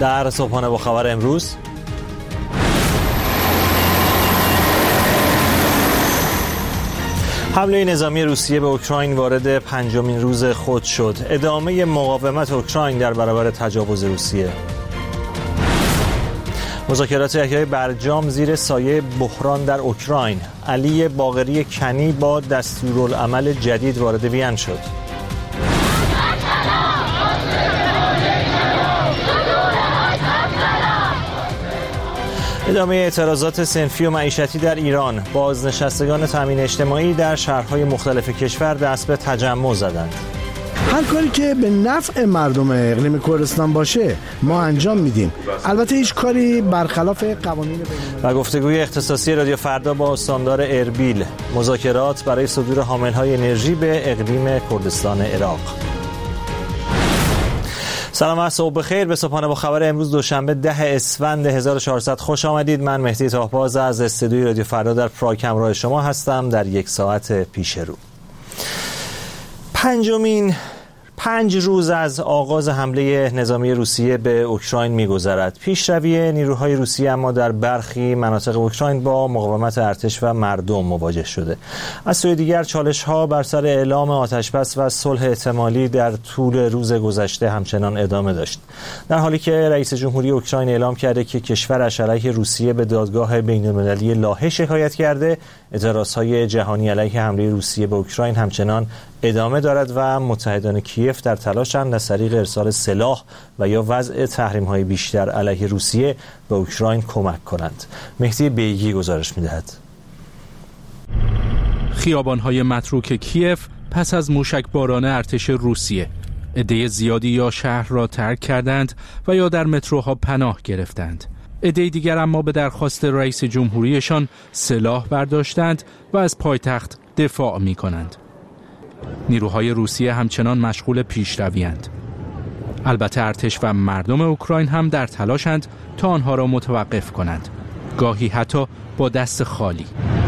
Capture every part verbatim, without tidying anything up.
در صبحانه با خبر امروز، حمله نظامی روسیه به اوکراین وارد پنجمین روز خود شد. ادامه مقاومت اوکراین در برابر تجاوز روسیه. مذاکرات یحیی برجام زیر سایه بحران در اوکراین. علی باقری کنی با دستورالعمل جدید وارد وین شد. ادامه اعتراضات صنفی و معیشتی در ایران. بازنشستگان تامین اجتماعی در شهرهای مختلف کشور دست به تجمع زدند. هر کاری که به نفع مردم اقلیم کردستان باشه ما انجام میدیم. البته هیچ کاری برخلاف قوانین بین‌المللی. و گفتگوی اختصاصی رادیو فردا با استاندار اربیل. مذاکرات برای صدور حامل‌های انرژی به اقلیم کردستان عراق. سلام و صبح بخیر. به صبحانه با خبر امروز دوشنبه ده اسفند هزار و چهارصد خوش آمدید. من مهدی طاهباز از استودیوی رادیو فردا در پراگ همراه شما هستم در یک ساعت پیش رو. پنجمین پنج روز از آغاز حمله نظامی روسیه به اوکراین می‌گذرد. پیشروی نیروهای روسیه اما در برخی مناطق اوکراین با مقاومت ارتش و مردم مواجه شده. از سوی دیگر چالش‌ها بر سر اعلام آتشبس و صلح احتمالی در طول روز گذشته همچنان ادامه داشت. در حالی که رئیس جمهوری اوکراین اعلام کرده که کشورش علیه روسیه به دادگاه بین‌المللی لاهه شکایت کرده، اعتراض‌های جهانی علیه حمله روسیه به اوکراین همچنان ادامه دارد و متحدان کیف در تلاشند از طریق ارسال سلاح و یا وضع تحریم‌های بیشتر علیه روسیه به اوکراین کمک کنند. مهدی بیگی گزارش می‌دهد. خیابان‌های متروک کیف پس از موشکباران ارتش روسیه، عده زیادی یا شهر را ترک کردند و یا در متروها پناه گرفتند. عده دیگر اما به درخواست رئیس جمهوریشان سلاح برداشتند و از پایتخت دفاع می‌کنند. نیروهای روسیه همچنان مشغول پیشروی‌اند. البته ارتش و مردم اوکراین هم در تلاشند تا آنها را متوقف کنند، گاهی حتی با دست خالی.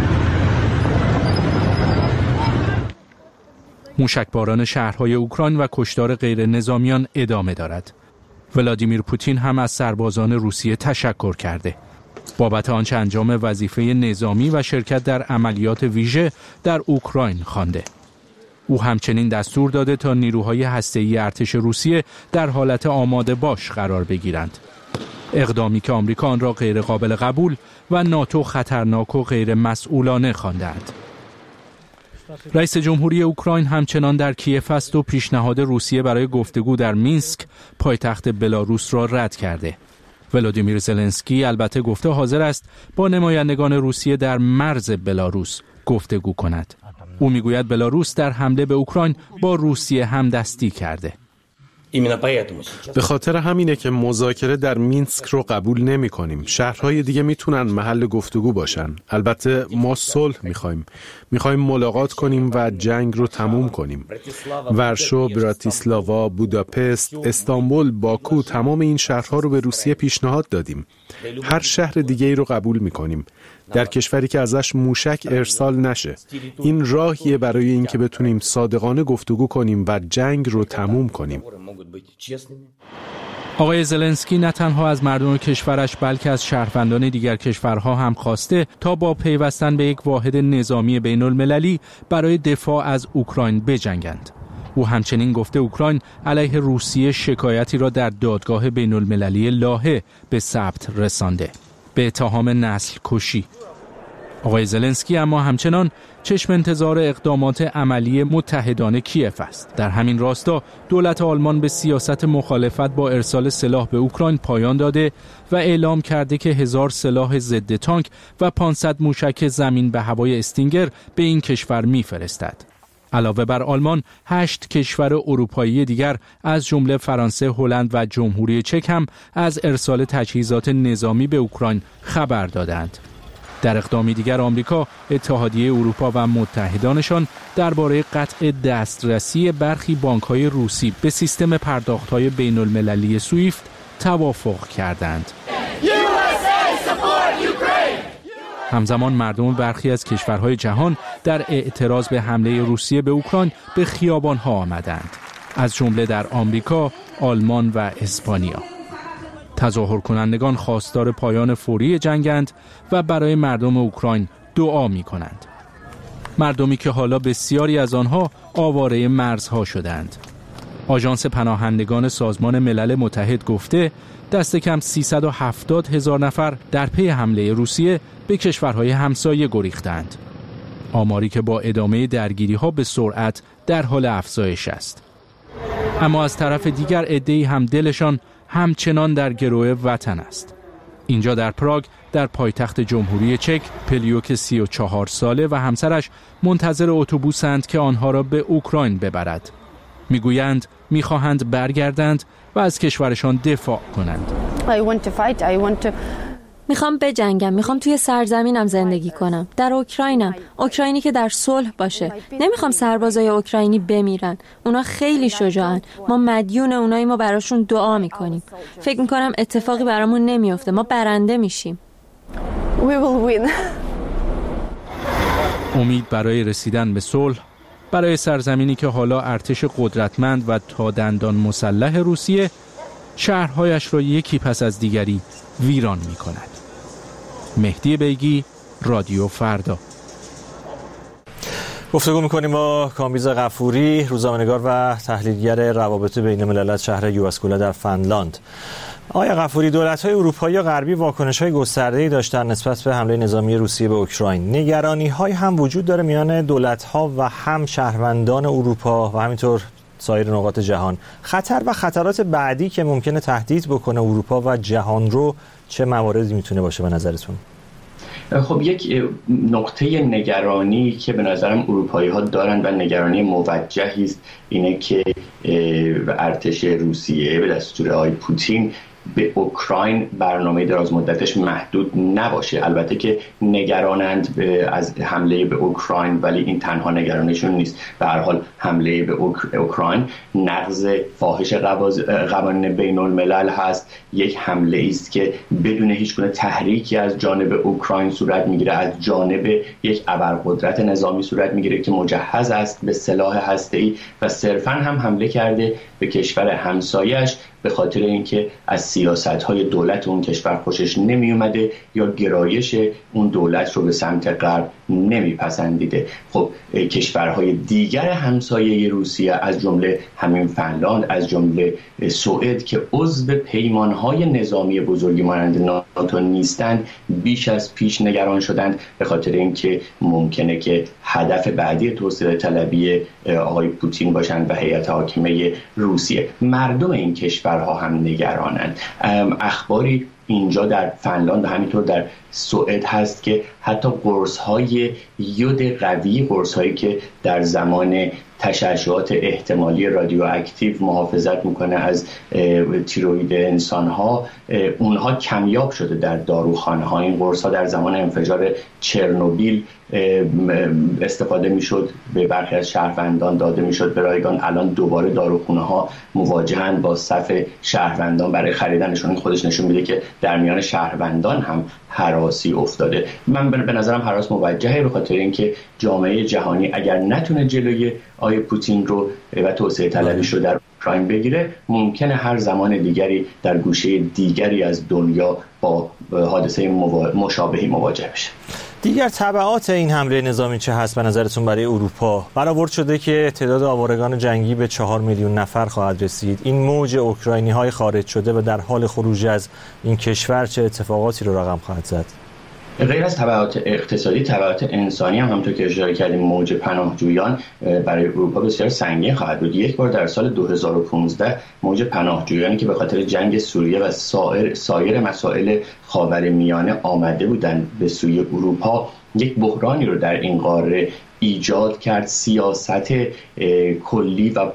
موشکباران شهرهای اوکراین و کشتار غیر نظامیان ادامه دارد. ولادیمیر پوتین هم از سربازان روسیه تشکر کرده بابت آنچه انجام وظیفه نظامی و شرکت در عملیات ویژه در اوکراین خوانده. او همچنین دستور داده تا نیروهای هسته‌ای ارتش روسیه در حالت آماده باش قرار بگیرند. اقدامی که آمریکا آن را غیر قابل قبول و ناتو خطرناک و غیر مسئولانه خواندند. رئیس جمهوری اوکراین همچنان در کیف است و پیشنهاد روسیه برای گفتگو در مینسک پایتخت بلاروس را رد کرده. ولادیمیر زلنسکی البته گفته حاضر است با نمایندگان روسیه در مرز بلاروس گفتگو کند. او میگوید بلاروس در حمله به اوکراین با روسیه همدستی کرده. به خاطر همینه که مذاکره در مینسک رو قبول نمی کنیم. شهرهای دیگه میتونن محل گفتگو باشن. البته ما صلح میخوایم. میخوایم ملاقات کنیم و جنگ رو تموم کنیم. ورشو، براتیسلاوا، بوداپست، استانبول، باکو، تمام این شهرها رو به روسیه پیشنهاد دادیم. هر شهر دیگه ای رو قبول میکنیم. در کشوری که ازش موشک ارسال نشه. این راهیه برای اینکه بتونیم صادقانه گفتگو کنیم و جنگ رو تموم کنیم. آقای زلنسکی نه تنها از مردم کشورش بلکه از شهروندان دیگر کشورها هم خواسته تا با پیوستن به یک واحد نظامی بین المللی برای دفاع از اوکراین بجنگند. او همچنین گفته اوکراین علیه روسیه شکایتی را در دادگاه بین المللی لاهه به ثبت رسانده به اتهام نسل کشی. آقای زلنسکی اما همچنان چشم انتظار اقدامات عملی متحدان کیف است. در همین راستا دولت آلمان به سیاست مخالفت با ارسال سلاح به اوکراین پایان داده و اعلام کرده که هزار سلاح ضد تانک و پانصد موشک زمین به هوای استینگر به این کشور می‌فرستد. علاوه بر آلمان، هشت کشور اروپایی دیگر از جمله فرانسه، هلند و جمهوری چک هم از ارسال تجهیزات نظامی به اوکراین خبر دادند. در اقدامی دیگر آمریکا، اتحادیه اروپا و متحدانشان درباره قطع دسترسی برخی بانک‌های روسی به سیستم پرداخت‌های بین‌المللی سویفت توافق کردند. همزمان مردم برخی از کشورهای جهان در اعتراض به حمله روسیه به اوکراین به خیابان‌ها آمدند، از جمله در آمریکا، آلمان و اسپانیا. تظاهر کنندگان خواستار پایان فوری جنگند و برای مردم اوکراین دعا می کنند. مردمی که حالا بسیاری از آنها آواره مرزها شدند. آژانس پناهندگان سازمان ملل متحد گفته دست کم سیصد و هفتاد هزار نفر در پی حمله روسیه به کشورهای همسایه گریختند. آماری که با ادامه درگیری‌ها به سرعت در حال افزایش است. اما از طرف دیگر عده‌ای هم دلشان همچنان در گرو وطن است. اینجا در پراگ در پایتخت جمهوری چک، پلیوک سی و چهار ساله و همسرش منتظر اتوبوسند که آنها را به اوکراین ببرد. میگویند میخواهند برگردند و از کشورشان دفاع کنند. میخوام بجنگم، میخوام توی سرزمینم زندگی کنم، در اوکراینم، اوکراینی که در صلح باشه. نمیخوام سربازای اوکراینی بمیرن، اونا خیلی شجاعن، ما مدیون اونایی، ما براشون دعا میکنیم. فکر میکنم اتفاقی برامون نمیفته، ما برنده میشیم. We will win. امید برای رسیدن به صلح، برای سرزمینی که حالا ارتش قدرتمند و تا دندان مسلح روسیه شهرهایش را یکی پس از دیگری ویران می کند. مهدی بیگی، رادیو فردا. گفتگو می‌کنیم با کامبیز غفوری، روزنامه‌نگار و تحلیلگر روابط بین الملل از شهر یواسکولا در فنلاند. آقای غفوری، دولت‌های اروپایی و غربی واکنش‌های گسترده‌ای داشتن نسبت به حمله نظامی روسیه به اوکراین. نگرانی‌هایی هم وجود داره میان دولت‌ها و هم شهروندان اروپا و همینطور سایر نقاط جهان. خطر و خطرات بعدی که ممکنه تهدید بکنه اروپا و جهان رو چه مواردی میتونه باشه به نظرتون؟ خب یک نقطه نگرانی که به نظرم اروپایی ها دارن و نگرانی موجهی است اینه که ارتش روسیه به دستور آقای پوتین به اوکراین برنامه دراز مدتش محدود نباشه. البته که نگرانند از حمله به اوکراین، ولی این تنها نگرانشون نیست. به هر حال حمله به اوکراین نقض فاحش قوانین بین الملل هست، یک حمله است که بدون هیچ گونه تحریکی از جانب اوکراین صورت میگیره، از جانب یک ابرقدرت نظامی صورت میگیره که مجهز است به سلاح هسته‌ای و صرفاً هم حمله کرده به کشور همسایه‌اش به خاطر اینکه از سیاست‌های دولت اون کشور خوشش نمی اومده یا گرایش اون دولت رو به سمت غرب نمیپسندیده. خب کشورهای دیگر همسایه روسیه از جمله همین فنلاند، از جمله سوئد که عضو پیمانهای نظامی بزرگی مانند ناتو نیستند، بیش از پیش نگران شدند به خاطر اینکه ممکنه که هدف بعدی توسعه طلبی آقای پوتین باشند و هیئت حاکمه روسیه. مردم این کشورها هم نگرانند. اخباری اینجا در فنلاند و همینطور در سوئد هست که حتی قرص‌های یود قوی، قرص‌هایی که در زمان تشعشعات احتمالی رادیواکتیو محافظت میکنه از تیروید انسان‌ها، اونها کمیاب شده در داروخانه‌ها. این قرص‌ها در زمان انفجار چرنوبیل استفاده میشد، به برخی از شهروندان داده میشد به رایگان. الان دوباره داروخانه‌ها مواجهن با صف شهروندان برای خریدنشون. این خودش نشون میده که در میان شهروندان هم هراسی افتاده. من به نظرم هراس موجهه به خاطر اینکه جامعه جهانی اگر نتونه جلوی آقای پوتین رو و توسعه طلبیش رو در اوکراین بگیره، ممکنه هر زمان دیگری در گوشه دیگری از دنیا با حادثه مشابهی مواجه بشه. دیگر تبعات این حمله نظامی چه هست به نظرتون برای اروپا؟ برآورد شده که تعداد آوارگان جنگی به چهار میلیون نفر خواهد رسید. این موج اوکراینی‌های خارج شده و در حال خروج از این کشور چه اتفاقاتی رو رقم خواهد زد؟ غیر از تبعات اقتصادی، تبعات انسانی هم همونطور که اشاره کردیم موج پناهجویان برای اروپا بسیار سنگین خواهد بود. یک بار در سال دو هزار و پانزده موج پناهجویانی که به خاطر جنگ سوریه و سایر سایر مسائل خاورمیانه آمده بودند به سوی اروپا، یک بحرانی رو در این قاره ایجاد کرد. سیاست کلی و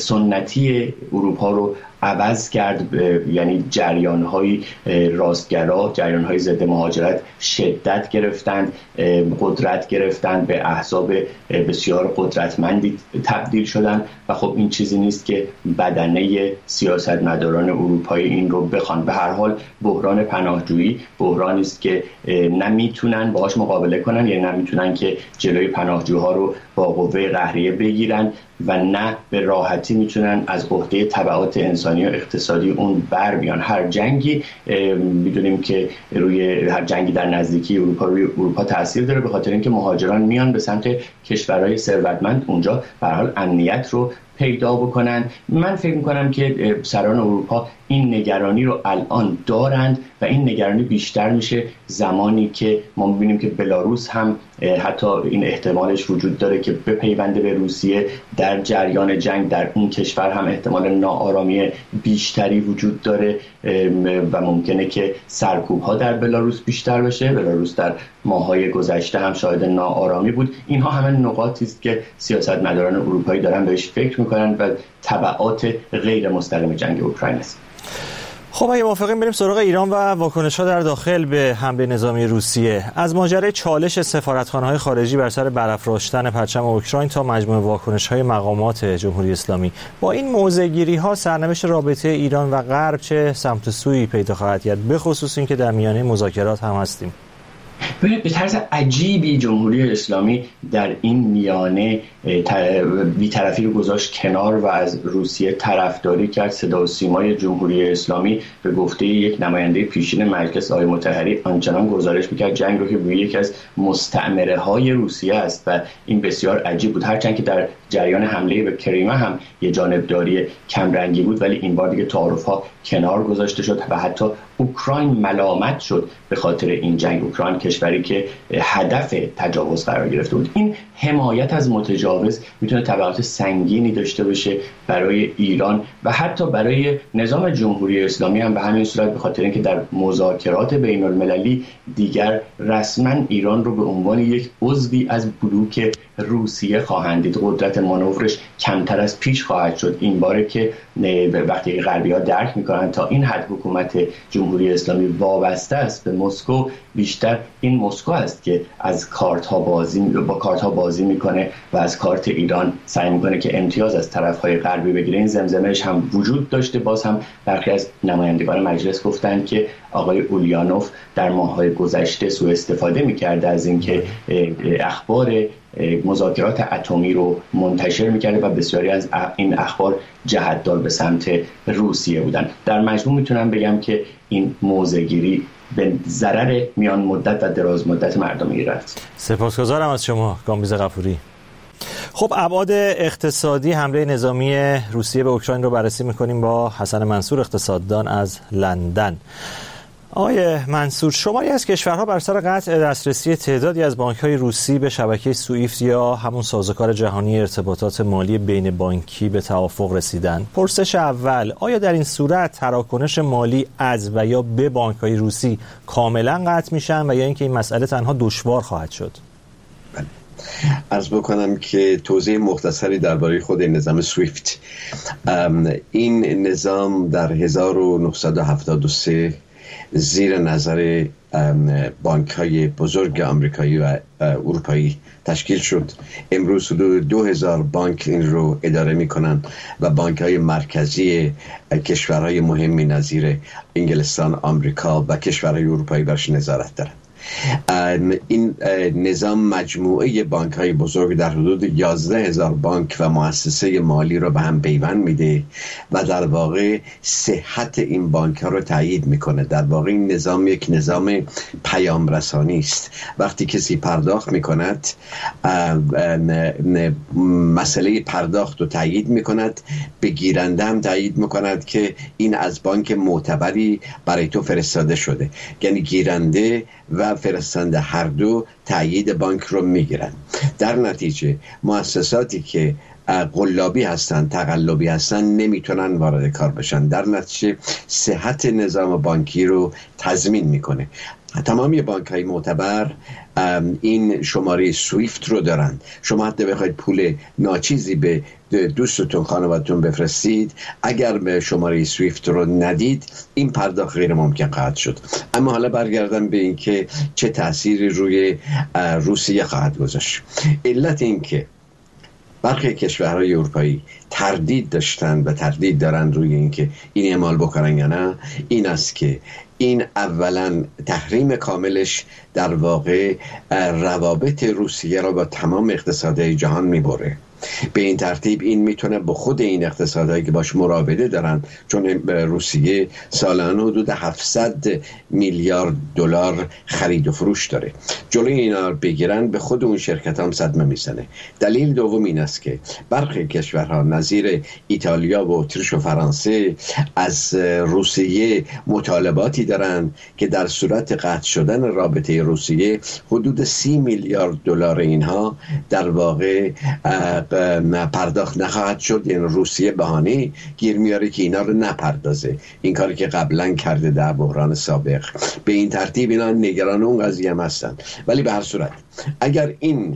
سنتی اروپا رو عوض کرد، یعنی جریان‌های راستگرا، جریان‌های ضد مهاجرت شدت گرفتند، قدرت گرفتند، به احزاب بسیار قدرتمندی تبدیل شدند و خب این چیزی نیست که بدنه سیاستمداران اروپایی این رو بخوان. به هر حال بحران پناهجویی بحرانی است که نمیتونن باهاش مقابله کنن، یعنی نمیتونن که جلوی پناهجوها رو با قوه قهریه بگیرن و نه به راحتی میتونن از عهده تبعات انسانی انسانی و اقتصادی اون بر بیان. هر جنگی میدونیم که روی هر جنگی در نزدیکی اروپا روی اروپا تاثیر داره، به خاطر اینکه مهاجران میان به سمت کشورهای ثروتمند اونجا به هر حال امنیت رو پیدا بکنن. من فکر میکنم که سران اروپا این نگرانی رو الان دارند و این نگرانی بیشتر میشه زمانی که ما میبینیم که بلاروس هم حتی این احتمالش وجود داره که بپیونده به روسیه. در جریان جنگ در اون کشور هم احتمال ناآرامی بیشتری وجود داره و ممکنه که سرکوب ها در بلاروس بیشتر بشه. بلاروس در ماهای گذشته هم شاهد ناآرامی بود. اینها همه نقاطی است که سیاستمداران اروپایی دارن بهش فکر میکنن و تبعات غیر مستقیم جنگ اوکراین است. خب اگه موافقین بریم سراغ ایران و واکنش‌ها در داخل به حمله نظامی روسیه. از ماجرای چالش سفارتخانه‌های خارجی بر سر برافراشتن پرچم اوکراین تا مجموعه واکنش‌های مقامات جمهوری اسلامی، با این موضع‌گیری‌ها سرنوشت رابطه ایران و غرب چه سمت و سویی پیدا خواهد کرد، به خصوص اینکه در میانه مذاکرات هم هستیم؟ به طرز عجیبی جمهوری اسلامی در این میانه بی‌طرفی رو گذاشت کنار و از روسیه طرفداری کرد. صدا و سیمای جمهوری اسلامی به گفته یک نماینده پیشین مجلس آقای مطهری آنچنان گزارش می‌کرد جنگ رو که به یکی از مستعمره‌های روسیه است و این بسیار عجیب بود. هرچند که در جریان حمله به کریمه هم یه جانبداری کمرنگی بود، ولی این بار دیگه تعارف‌ها کنار گذاشته شد و حتی اوکراین ملامت شد به خاطر این جنگ. اوکراین کشوری که هدف تجاوز قرار گرفته بود. این حمایت از متجاوز میتونه تبعات سنگینی داشته باشه برای ایران و حتی برای نظام جمهوری اسلامی هم به همین صورت، به خاطر اینکه در مذاکرات بین المللی دیگر رسما ایران رو به عنوان یک عضوی از بلوک روسیه خواهند دید. قدرت مانورش کمتر از پیش خواهد شد. این باره که وقتی غربی‌ها درک میکنن تا این حد حکومت جمهوری اسلامی وابسته است به مسکو، بیشتر این مسکو است که از کارت ها بازی با کارت ها بازی میکنه و از کارت ایران سعی میکنه که امتیاز از طرف های غربی بگیره. این زمزمهش هم وجود داشته. باز هم برخی از نمایندگان مجلس گفتند که آقای اولیانوف در ماه‌های گذشته سوء استفاده میکرده از اینکه اخبار مذاکرات اتمی رو منتشر میکرده و بسیاری از این اخبار جهت‌دار به سمت روسیه بودن. در مجموع میتونم بگم که این موضع‌گیری به ضرر میان مدت و دراز مدت مردم ایران است. سپاسگزارم از شما کامبیز غفوری. خب ابعاد اقتصادی حمله نظامی روسیه به اوکراین رو بررسی میکنیم با حسن منصور اقتصاددان از لندن. آقای منصور، شماری از کشورها بر سر قطع دسترسی تعدادی از بانک‌های روسی به شبکه سویفت یا همون سازوکار جهانی ارتباطات مالی بین بانکی به توافق رسیدند. پرسش اول، آیا در این صورت تراکنش مالی از و یا به بانک‌های روسی کاملا قطع میشن و یا اینکه این مسئله تنها دشوار خواهد شد؟ عرض بکنم که توضیح مختصری درباره خود نظام سویفت. این نظام در هزار و نهصد و هفتاد و سه زیر نظر بانک‌های بزرگ آمریکایی و اروپایی تشکیل شد. امروز حدود دو هزار بانک این رو اداره می‌کنن و بانک‌های مرکزی کشورهای مهمی نظیر انگلستان، آمریکا و کشورهای اروپایی برش نظارت دارند. این نظام مجموعه بانک های بزرگ در حدود یازده هزار بانک و مؤسسه مالی رو به هم پیوند میده و در واقع صحت این بانک ها رو تایید میکنه. در واقع این نظام یک نظام پیام رسانی است. وقتی کسی پرداخت میکند مسئله پرداخت رو تایید میکند، به گیرنده هم تایید میکند که این از بانک معتبری برای تو فرستاده شده. یعنی گیرنده و فرستنده هر دو تایید بانک رو میگیرن. در نتیجه مؤسساتی که قلابی هستن، تقلبی هستن، نمیتونن وارد کار بشن. در نتیجه صحت نظام بانکی رو تضمین میکنه. تمامی بانک های معتبر این شماره سویفت رو دارن. شما حتی بخواید پول ناچیزی به دوستتون، خانوادتون بفرستید، اگر به شماره سویفت رو ندید این پرداخت غیر ممکن خواهد شد. اما حالا برگردم به این که چه تأثیری روی روسیه خواهد گذاشت. علت این که برخی کشورهای اروپایی تردید داشتن و تردید دارن روی اینکه این اعمال بکنن یا نه، این است که این اولا تحریم کاملش در واقع روابط روسیه را با تمام اقتصادهای جهان میبره. به این ترتیب این میتونه به خود این اقتصادهایی که باش مراوده دارن، چون روسیه سالانه حدود هفتصد میلیارد دلار خرید و فروش داره، جلوی اینا بگیرن به خود اون شرکت هم صدمه میزنه. دلیل دوم این است که برخی کشورها نظیر ایتالیا و اتریش و فرانسه از روسیه مطالباتی دارن که در صورت قطع شدن رابطه روسیه حدود سی میلیارد دلار اینها در واقع پرداخت نخواهد شد. یعنی روسیه بهانه گیر میاره که اینا رو نپردازه، این کاری که قبلا کرده در بحران سابق. به این ترتیب اینا نگران اون قضیه هم هستن. ولی به هر صورت اگر این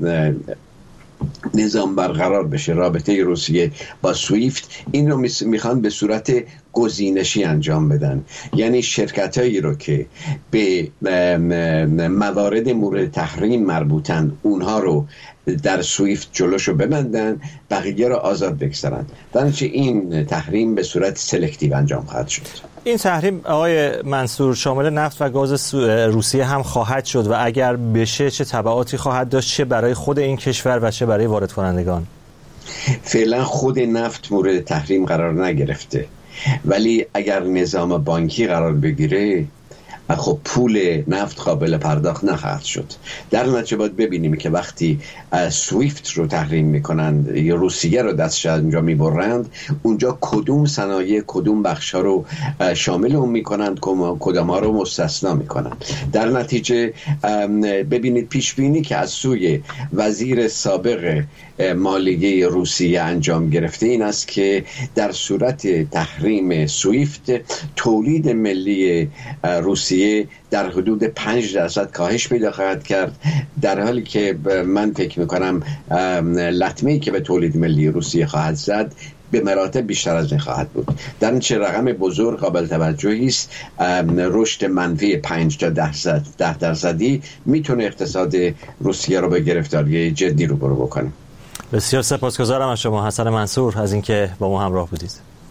نظام برقرار بشه، رابطه روسیه با سویفت، این رو میخوان به صورت گزینشی انجام بدن. یعنی شرکت هایی رو که به موارد مورد تحریم مربوطن اونها رو در سویفت جلوشو ببندن، بقیه رو آزاد بگذارن. درنچه این تحریم به صورت سلکتیو انجام خواهد شد. این تحریم آقای منصور شامل نفت و گاز روسیه هم خواهد شد و اگر بشه چه تبعاتی خواهد داشت، چه برای خود این کشور و چه برای وارد کنندگان؟ فعلا خود نفت مورد تحریم قرار نگرفته، ولی اگر نظام بانکی قرار بگیره خب پول نفت قابل پرداخت نخواهد شد. در نتیجه باید ببینیم که وقتی سویفت رو تحریم میکنند یا روسیه رو دستش اونجا میبرند، اونجا کدوم صنایع کدوم بخشا رو شامل اون میکنند، کدام ها رو مستثنا میکنند. در نتیجه ببینید پیش بینی که از سوی وزیر سابق مالیه روسیه انجام گرفته این است که در صورت تحریم سویفت تولید ملی روسیه در حدود پنج درصد کاهش پیدا خواهد کرد، در حالی که من فکر میکنم لطمه‌ای که به تولید ملی روسیه خواهد زد به مراتب بیشتر از این خواهد بود. در این چه رقم بزرگ قابل توجهی است. رشد منفی پنج تا ده درصدی میتونه اقتصاد روسیه رو به گرفتاری جدی روبرو بکنه. بسیار سپاسگزارم از شما حسن منصور از اینکه با ما همراه بودید.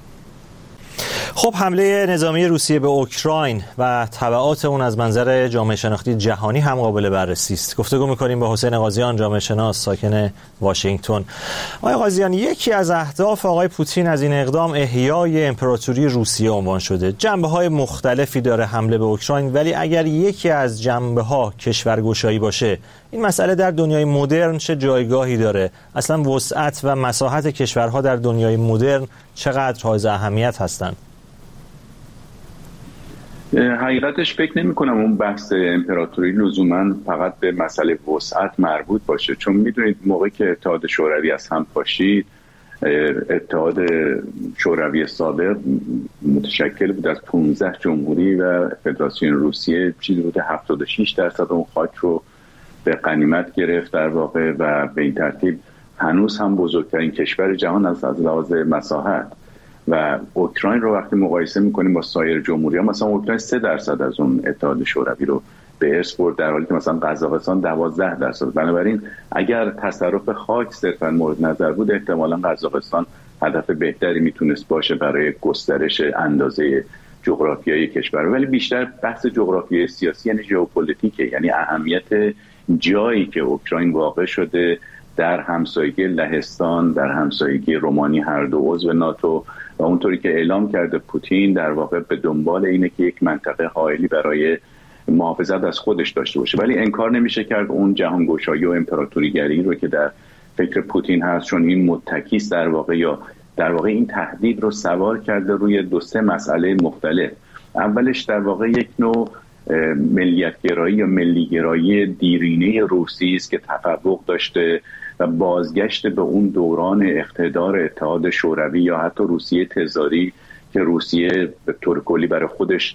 خب حمله نظامی روسیه به اوکراین و تبعات اون از منظر جامعه شناختی جهانی هم قابل بررسی است. گفتگو می‌کنیم با حسین قاضیان، جامعه شناس ساکن واشنگتن. آقای قاضیان، یکی از اهداف آقای پوتین از این اقدام احیای امپراتوری روسیه عنوان شده. جنبه‌های مختلفی داره حمله به اوکراین، ولی اگر یکی از جنبه‌ها کشورگشایی باشه، این مسئله در دنیای مدرن چه جایگاهی داره؟ اصلا وسعت و مساحت کشورها در دنیای مدرن چقدر حائز اهمیت هستند؟ حقیقتش فکر نمی کنم اون بحث امپراتوری لزوما فقط به مسئله وسعت مربوط باشه، چون میدونید موقعی که اتحاد شوروی از هم پاشید، اتحاد شوروی سابق متشکل بود از پانزده جمهوری و فدراسیون روسیه چیزی بود هفتاد و شش درصد اون خاک رو به غنیمت گرفت در واقع، و به این ترتیب هنوز هم بزرگترین کشور جهان از لحاظ مساحت. و اوکراین رو وقتی مقایسه میکنیم با سایر جمهوری‌ها، مثلا اوکراین سه درصد از اون اتحاد شوروی رو به ارث برد، در حالی که مثلا قزاقستان دوازده درصد. بنابراین اگر تصرف خاک صرفا مورد نظر بود، احتمالاً قزاقستان هدف بهتری میتونست باشه برای گسترش اندازه جغرافیایی کشور، ولی بیشتر بحث جغرافیای سیاسی یعنی ژئوپلیتیکه، یعنی اهمیت جایی که اوکراین واقع شده در همسایگی لهستان، در همسایگی رومانی، هر دو عضو ناتو، و اونطوری که اعلام کرده پوتین در واقع به دنبال اینه که یک منطقه حائلی برای محافظت از خودش داشته باشه. ولی انکار نمیشه کرد اون جهانگشایی و امپراتوریگری رو که در فکر پوتین هست، چون این متکیست در واقع، یا در واقع این تهدید رو سوار کرده روی دو سه مسئله مختلف. اولش در واقع یک نوع ملیت‌گرایی یا ملی‌گرایی دیرینه روسی است که تفوق داشته و بازگشت به اون دوران اقتدار اتحاد شوروی یا حتی روسیه تزاری که روسیه به طور کلی برای خودش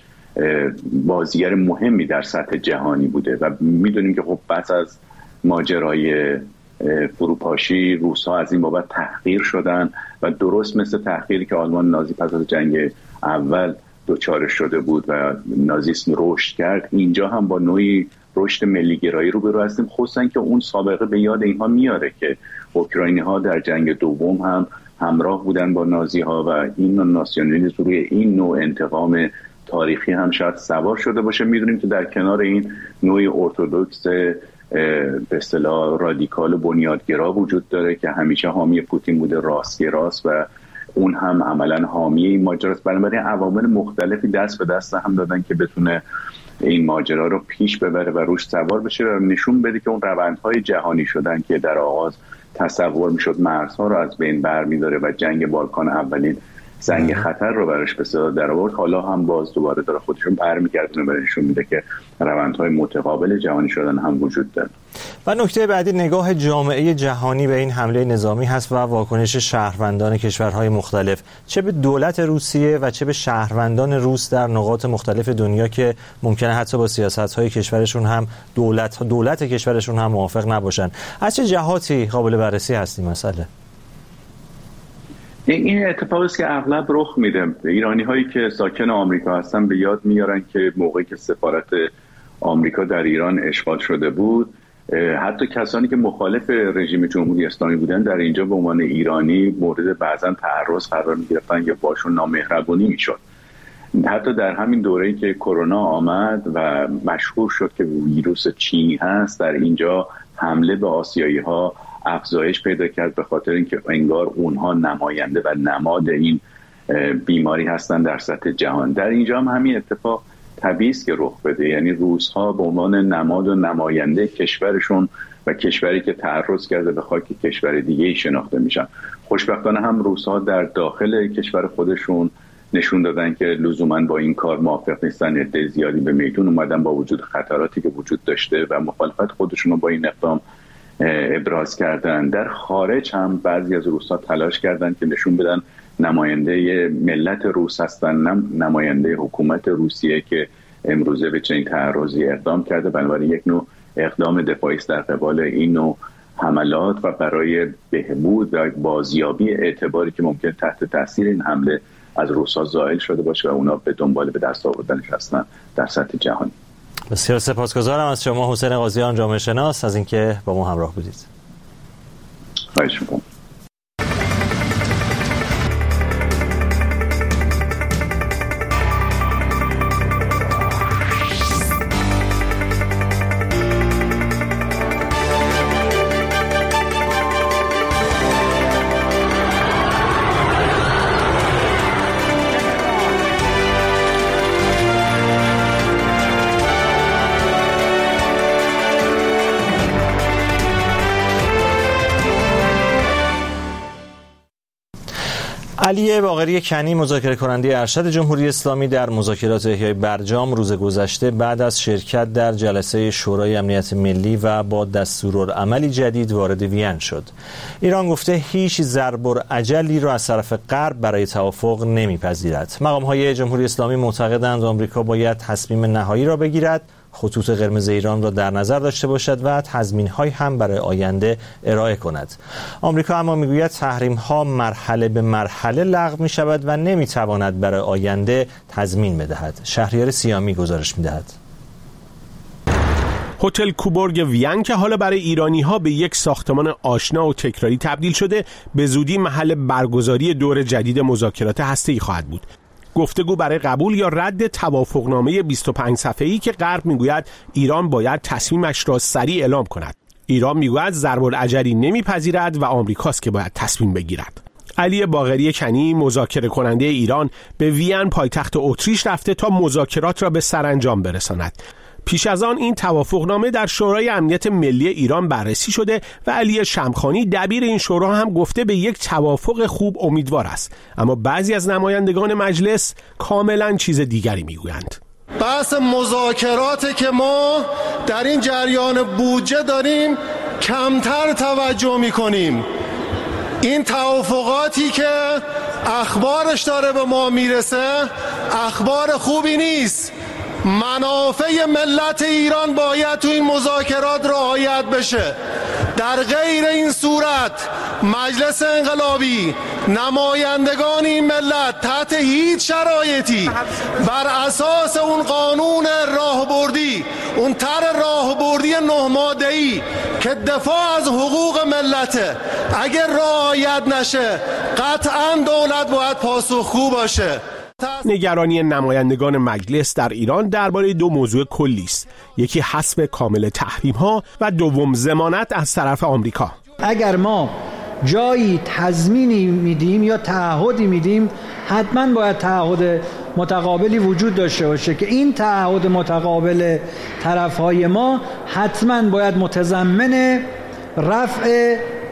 بازیگر مهمی در سطح جهانی بوده. و میدونیم که خب پس از ماجرای فروپاشی روس‌ها از این بابت تحقیر شدن و درست مثل تحقیری که آلمان نازی پس از جنگ اول دوچار شده بود و نازیسم رشد کرد، اینجا هم با نوعی رشد ملی‌گرایی رو برو هستیم، خصوصا که اون سابقه به یاد اینها میاره که اوکراینی‌ها در جنگ دوم هم همراه بودن با نازی‌ها و این نوع ناسیونالیسم روی این نوع انتقام تاریخی هم شاید سوار شده باشه. میدونیم که در کنار این نوع ارتدوکس به اصطلاح رادیکال و بنیادگرا وجود داره که همیشه حامی پوتین بوده، راستگراست و اون هم عملا حامی این ماجراست. بنابراین عوامل مختلفی دست به دست هم دادن که بتونه این ماجرا رو پیش ببره و روش سوار بشه و نشون بده که اون روندهای جهانی شدن که در آغاز تصور میشد مرزها رو از بین برمی‌داره و جنگ بالکان اولین زنگ خطر رو براش به صدا در آورد، حالا هم باز دوباره داره خودشون برمیگردونه و نشون میده که روندهای متقابل جهانی شدن هم وجود داره. و نکته بعدی نگاه جامعه جهانی به این حمله نظامی هست و واکنش شهروندان کشورهای مختلف، چه به دولت روسیه و چه به شهروندان روس در نقاط مختلف دنیا که ممکنه حتی با سیاست‌های کشورشون هم دولت دولت کشورشون هم موافق نباشن. از چه جهاتی قابل بررسی هست این مسئله؟ این اتفاقی است که اغلب رخ میده. ایرانی هایی که ساکن آمریکا هستن به یاد میارن که موقعی که سفارت آمریکا در ایران اشغال شده بود، حتی کسانی که مخالف رژیم جمهوری اسلامی بودن در اینجا به عنوان ایرانی مورد بعضا تعرض قرار میگرفتن یا باشون نامهربونی میشد. حتی در همین دوره‌ای که کرونا آمد و مشهور شد که ویروس چینی هست، در اینجا حمله به آسیایی ها افزایش پیدا کرد به خاطر اینکه انگار اونها نماینده و نماد این بیماری هستن در سطح جهان. در اینجا هم همین اتفاق طبیعی است که رخ بده، یعنی روس‌ها به عنوان نماد و نماینده کشورشون و کشوری که تعرض کرده به خاک کشور دیگه‌ای شناخته میشن. خوشبختانه هم روس‌ها در داخل کشور خودشون نشون دادن که لزوما با این کار موافق نیستن، عده زیادی به میدون اومدن با وجود خطراتی که وجود داشته و مخالفت خودشون رو با این اقدام ابراز کردن. در خارج هم بعضی از روس‌ها تلاش کردن که نشون بدن نماینده ملت روس هستن، نماینده حکومت روسیه که امروزه به چنین تعرضی اقدام کرده. بنابراین یک نوع اقدام دفاعی است در قبال این نوع حملات و برای بهبود و بازیابی اعتباری که ممکن تحت تاثیر این حمله از روس‌ها زائل شده باشه و اونا به دنبال به دست آوردنش هستن در سطح جهانی. بسیار سپاسگزارم از شما حسین قاضیان، جامعه شناس، از اینکه با ما همراه بودید. خواهش می‌کنم. علی باقری کنی، مذاکره کننده ارشد جمهوری اسلامی در مذاکرات احیای برجام، روز گذشته بعد از شرکت در جلسه شورای امنیت ملی و با دستورالعملی جدید وارد وین شد. ایران گفته هیچ ضرب‌الاجلی را از طرف غرب برای توافق نمیپذیرد. مقام‌های جمهوری اسلامی معتقدند آمریکا باید تصمیم نهایی را بگیرد، خطوط قرمز ایران را در نظر داشته باشد و تضمین‌های هم برای آینده ارائه کند. آمریکا اما میگوید تحریم‌ها مرحله به مرحله لغو می‌شود و نمی‌تواند برای آینده تضمین بدهد. شهریار سیامی گزارش می‌دهد. هتل کوبورگ وین که حالا برای ایرانی‌ها به یک ساختمان آشنا و تکراری تبدیل شده، به زودی محل برگزاری دور جدید مذاکرات هسته‌ای خواهد بود. گفتگو برای قبول یا رد توافقنامه بیست و پنج صفحه‌ای که غرب میگوید ایران باید تصمیمش را سریع اعلام کند. ایران میگوید ضرب‌الاجلی نمیپذیرد و آمریکاست که باید تصمیم بگیرد. علی باقری کنی، مذاکره کننده ایران، به وین پایتخت اتریش رفته تا مذاکرات را به سرانجام برساند. پیش از آن این توافقنامه در شورای امنیت ملی ایران بررسی شده و علی شمخانی دبیر این شورا هم گفته به یک توافق خوب امیدوار است، اما بعضی از نمایندگان مجلس کاملا چیز دیگری میگویند. بحث مذاکراتی که ما در این جریان بودجه داریم کمتر توجه میکنیم. این توافقاتی که اخبارش داره به ما میرسه اخبار خوبی نیست. منافع ملت ایران باید تو این مذاکرات رعایت بشه. در غیر این صورت مجلس انقلابی، نمایندگان این ملت تحت هیچ شرایطی بر اساس اون قانون راهبردی، اون طرح راهبردی نه ماده‌ای که دفاع از حقوق ملته، اگر رعایت نشه قطعاً دولت باید پاسخگو باشه. نگرانی نمایندگان مجلس در ایران درباره دو موضوع کلی است. یکی حذف کامل تحریم‌ها و دوم ضمانت از طرف آمریکا. اگر ما جایی تضمینی میدیم یا تعهدی میدیم، حتما باید تعهد متقابلی وجود داشته باشه که این تعهد متقابل طرفهای ما حتما باید متضمن رفع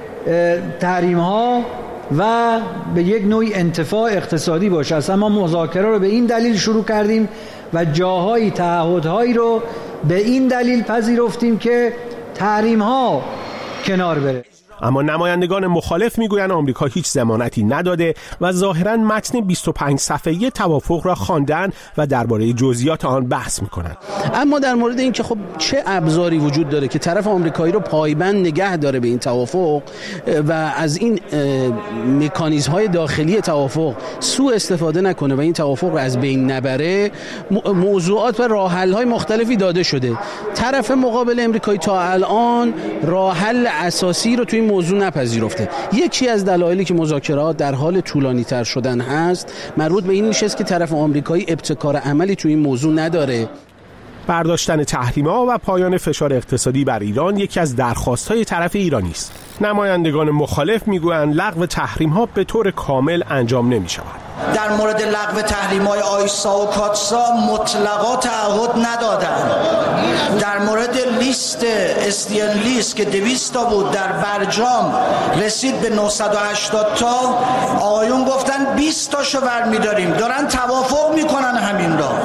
تحریم‌ها و به یک نوعی انتفاع اقتصادی باشه. اصلا ما مذاکره رو به این دلیل شروع کردیم و جاهایی تعهدهایی رو به این دلیل پذیرفتیم که تحریم‌ها کنار بره. اما نمایندگان مخالف میگویند آمریکا هیچ ضمانتی نداده و ظاهراً متن بیست و پنج صفحه‌ای توافق را خواندن و درباره جزئیات آن بحث میکنند. اما در مورد اینکه خب چه ابزاری وجود داره که طرف آمریکایی رو پایبند نگه داره به این توافق و از این مکانیزم‌های داخلی توافق سوء استفاده نکنه و این توافق رو از بین نبره، موضوعات و راه‌حل‌های مختلفی داده شده. طرف مقابل آمریکایی تا الان راه حل اساسی رو توی موضوع نپذیرفته. یکی از دلایلی که مذاکرات در حال طولانی تر شدن هست مربوط به این میشه که طرف آمریکایی ابتکار عملی توی این موضوع نداره. برداشتن تحریم‌ها و پایان فشار اقتصادی بر ایران یکی از درخواست‌های طرف ایرانی است. نمایندگان مخالف میگویند لغو تحریم‌ها به طور کامل انجام نمی‌شود. در مورد لغو تحریم‌های آیسا و کاتسا مطلقا تعهد ندادند. در مورد لیست استینلیس که دویست تا بود در برجام رسید به نهصد و هشتاد تا، آقایون گفتن بیست تاشو برمی‌داریم. دارن توافق میکنن همین را.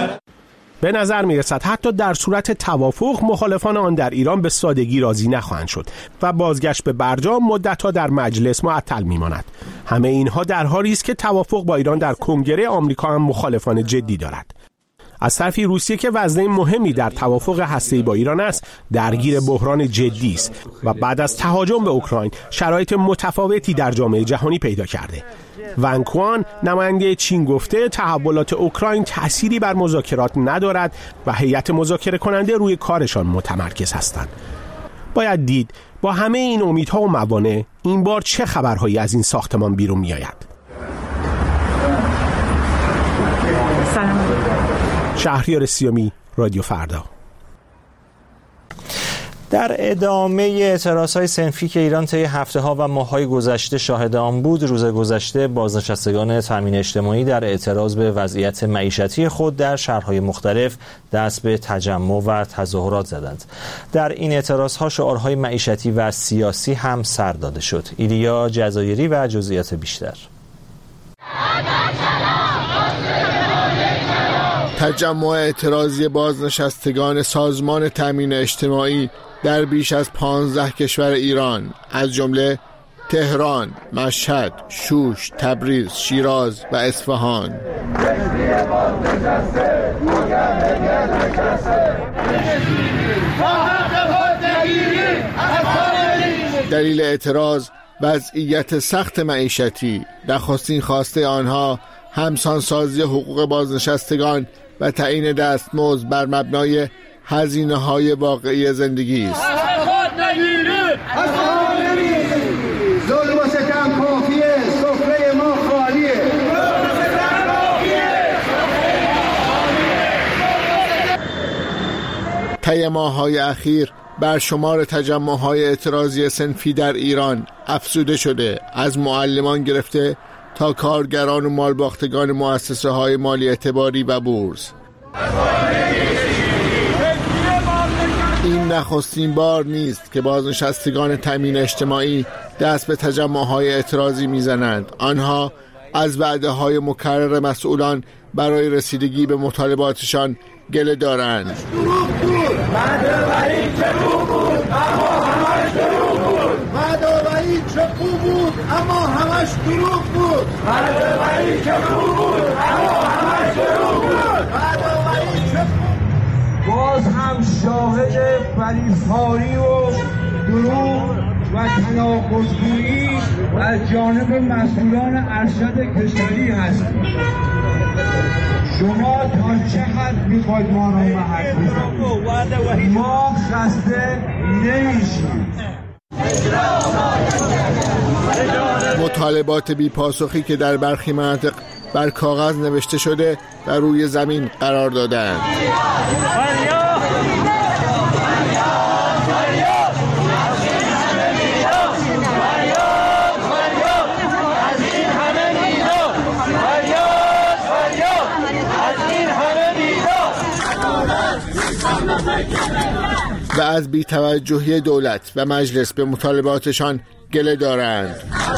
به نظر میرسد حتی در صورت توافق مخالفان آن در ایران به سادگی راضی نخواهند شد و بازگشت به برجام مدت‌ها در مجلس معطل میماند. همه اینها در حالی است که توافق با ایران در کنگره آمریکا هم مخالفان جدی دارد. از طرفی روسیه که وزنه مهمی در توافق هسته‌ای با ایران است، درگیر بحران جدی است و بعد از تهاجم به اوکراین شرایط متفاوتی در جامعه جهانی پیدا کرده. ون کوان نماینده چین گفته تحولات اوکراین تأثیری بر مذاکرات ندارد و هیئت مذاکره کننده روی کارشان متمرکز هستند. باید دید با همه این امیدها و موانع این بار چه خبرهایی از این ساختمان بیرون می آید. شهریار سیامی، رادیو فردا. در ادامه اعتراضهای صنفی که ایران طی هفته‌ها و ماه‌های گذشته شاهد آن بود، روز گذشته بازنشستگان تامین اجتماعی در اعتراض به وضعیت معیشتی خود در شهرهای مختلف دست به تجمع و تظاهرات زدند. در این اعتراضها شعارهای معیشتی و سیاسی هم سر داده شد. ایلیا جزایری و جزئیات بیشتر. تجمع اعتراضی بازنشستگان سازمان تامین اجتماعی در بیش از پانزده کشور ایران از جمله تهران، مشهد، شوش، تبریز، شیراز و اصفهان. دلیل اعتراض وضعیت سخت معیشتی، نخستین خواسته آنها همسانسازی حقوق بازنشستگان و تعیین دستمزد بر مبنای هزینه‌های واقعی زندگی است. ظلم و ستم کافیه، سفره ما خالیه. طی ماه‌های اخیر بر شمار تجمع‌های اعتراضی صنفی در ایران افزوده شده، از معلمان گرفته تا کارگران و مالباختگان مؤسسه‌های مالی اعتباری و بورس. این نخستین بار نیست که بازنشستگان تامین اجتماعی دست به تجمع‌های اعتراضی می‌زنند. آنها از وعده‌های مکرر مسئولان برای رسیدگی به مطالباتشان گله دارند. چه خوب بود اما همش دروغ بود. برده‌وری چه خوب بود اما همش دروغ بود. برده‌وری چه خوب. باز هم شاهد فریبکاری و دروغ و تناقض‌گویی از جانب مسئولان ارشد کشوری هستیم. شما تا چه حد می‌خواید ما رو محک بزنید؟ ما خسته نمیشیم. مطالبات بی‌پاسخی که در برخی مناطق بر کاغذ نوشته شده و روی زمین قرار دادند. و از بی‌توجهی دولت و مجلس به مطالباتشان گله دارند.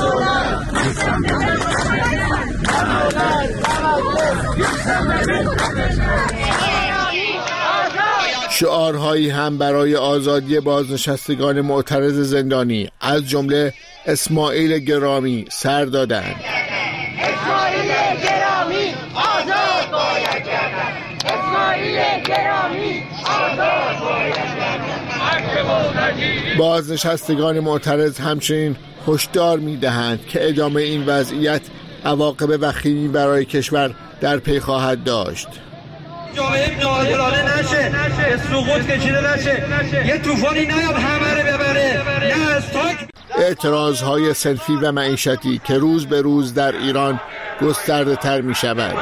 شعارهایی هم برای آزادی بازنشستگان معترض زندانی از جمله اسماعیل گرامی سر دادند. اسماعیل گرامی آزاد باید گردد. اسماعیل گرامی آزاد باید گردد. بازنشستگان معترض همچنین هشدار می‌دهند که ادامه این وضعیت عواقب وخیمی برای کشور در پی خواهد داشت. جامعه ناعادلانه نشه، به سقوط کشیده نشه، یه طوفانی نیاد همه رو ببره، نه از تاک. اعتراضهای صنفی و معیشتی که روز به روز در ایران گسترده تر می شود.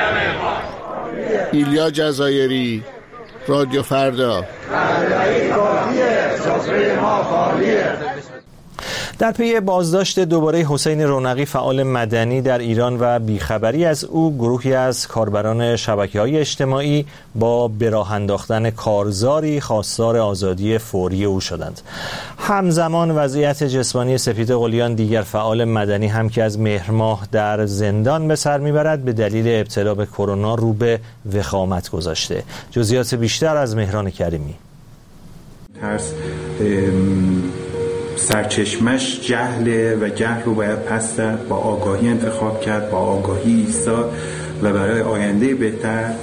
ایلیا جزایری، رادیو فردا. در پی بازداشت دوباره حسین رونقی فعال مدنی در ایران و بیخبری از او، گروهی از کاربران شبکه‌های اجتماعی با به راه انداختن کارزاری خواستار آزادی فوری او شدند. همزمان وضعیت جسمانی سپید قلیان، دیگر فعال مدنی هم که از مهر ماه در زندان به سر میبرد، به دلیل ابتلا به کرونا رو به وخامت گذاشته. جزئیات بیشتر از مهران کریمی. ترس سرچشمش جهله و جهل رو باید پس زد، با آگاهی انتخاب کرد، با آگاهی ایستاد و برای آینده بهتر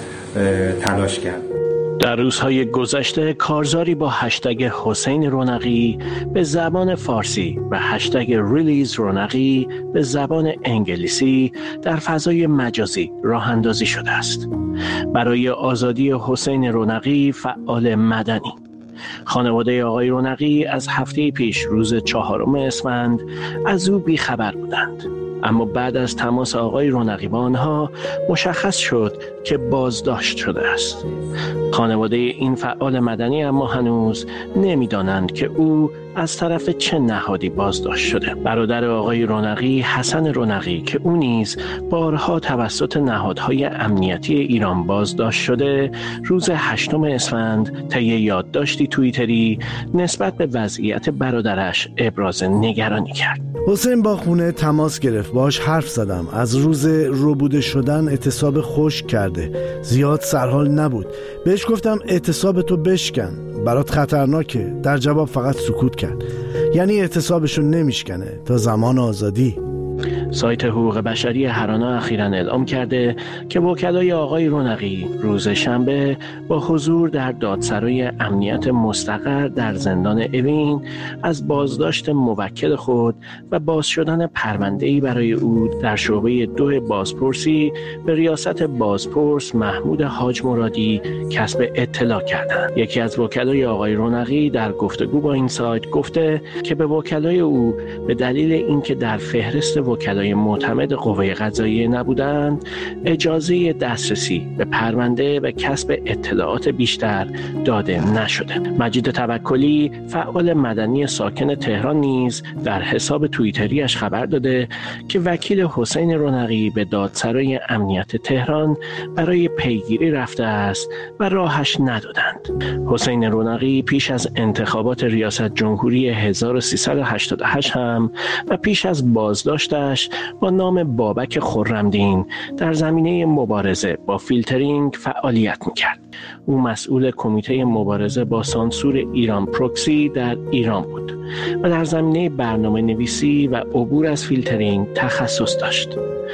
تلاش کرد. در روزهای گذشته کارزاری با هشتگ حسین رونقی به زبان فارسی و هشتگ ریلیز رونقی به زبان انگلیسی در فضای مجازی راه اندازی شده است برای آزادی حسین رونقی فعال مدنی. خانواده آقای رونقی از هفته پیش روز چهارم اسفند از او بیخبر بودند، اما بعد از تماس آقای رونقی با آنها مشخص شد که بازداشت شده است. خانواده این فعال مدنی اما هنوز نمی‌دانند که او از طرف چه نهادی بازداشت شده. برادر آقای رونقی، حسن رونقی، که او نیز بارها توسط نهادهای امنیتی ایران بازداشت شده، روز هشتم اسفند طی یادداشتی توییتری نسبت به وضعیت برادرش ابراز نگرانی کرد. حسین با خونه تماس گرفت، باهاش حرف زدم. از روز ربوده شدن اعتصاب خشک کرده، زیاد سرحال نبود. بهش گفتم اعتصاب تو بشکن، برات خطرناکه. در جواب فقط سکوت کرد. یعنی اعتصابشو نمیشکنه تا زمان آزادی. سایت حقوق بشری هرانا اخیراً اعلام کرده که وکلای آقای رونقی روز شنبه با حضور در دادسرای امنیت مستقر در زندان اوین از بازداشت موکل خود و باز شدن پرونده‌ای برای او در شعبه دو بازپرسی به ریاست بازپرس محمود حاج مرادی کسب اطلاع کردند. یکی از وکلای آقای رونقی در گفتگو با این سایت گفته که به وکلای او به دلیل اینکه در فهرست وکلای معتمد قوه قضاییه نبودند، اجازه دسترسی به پرونده و کسب اطلاعات بیشتر داده نشده. مجید توکلی، فعال مدنی ساکن تهران، نیز در حساب توییتریش خبر داده که وکیل حسین رونقی به دادسرای امنیت تهران برای پیگیری رفته است و راهش ندادند. حسین رونقی پیش از انتخابات ریاست جمهوری هزار و سیصد و هشتاد و هشت هم و پیش از بازداشتش با نام بابک خرمدین در زمینه مبارزه با فیلترینگ فعالیت میکرد. او مسئول کمیته مبارزه با سانسور ایران پروکسی در ایران بود و در زمینه برنامه نویسی و عبور از فیلترینگ تخصص داشت.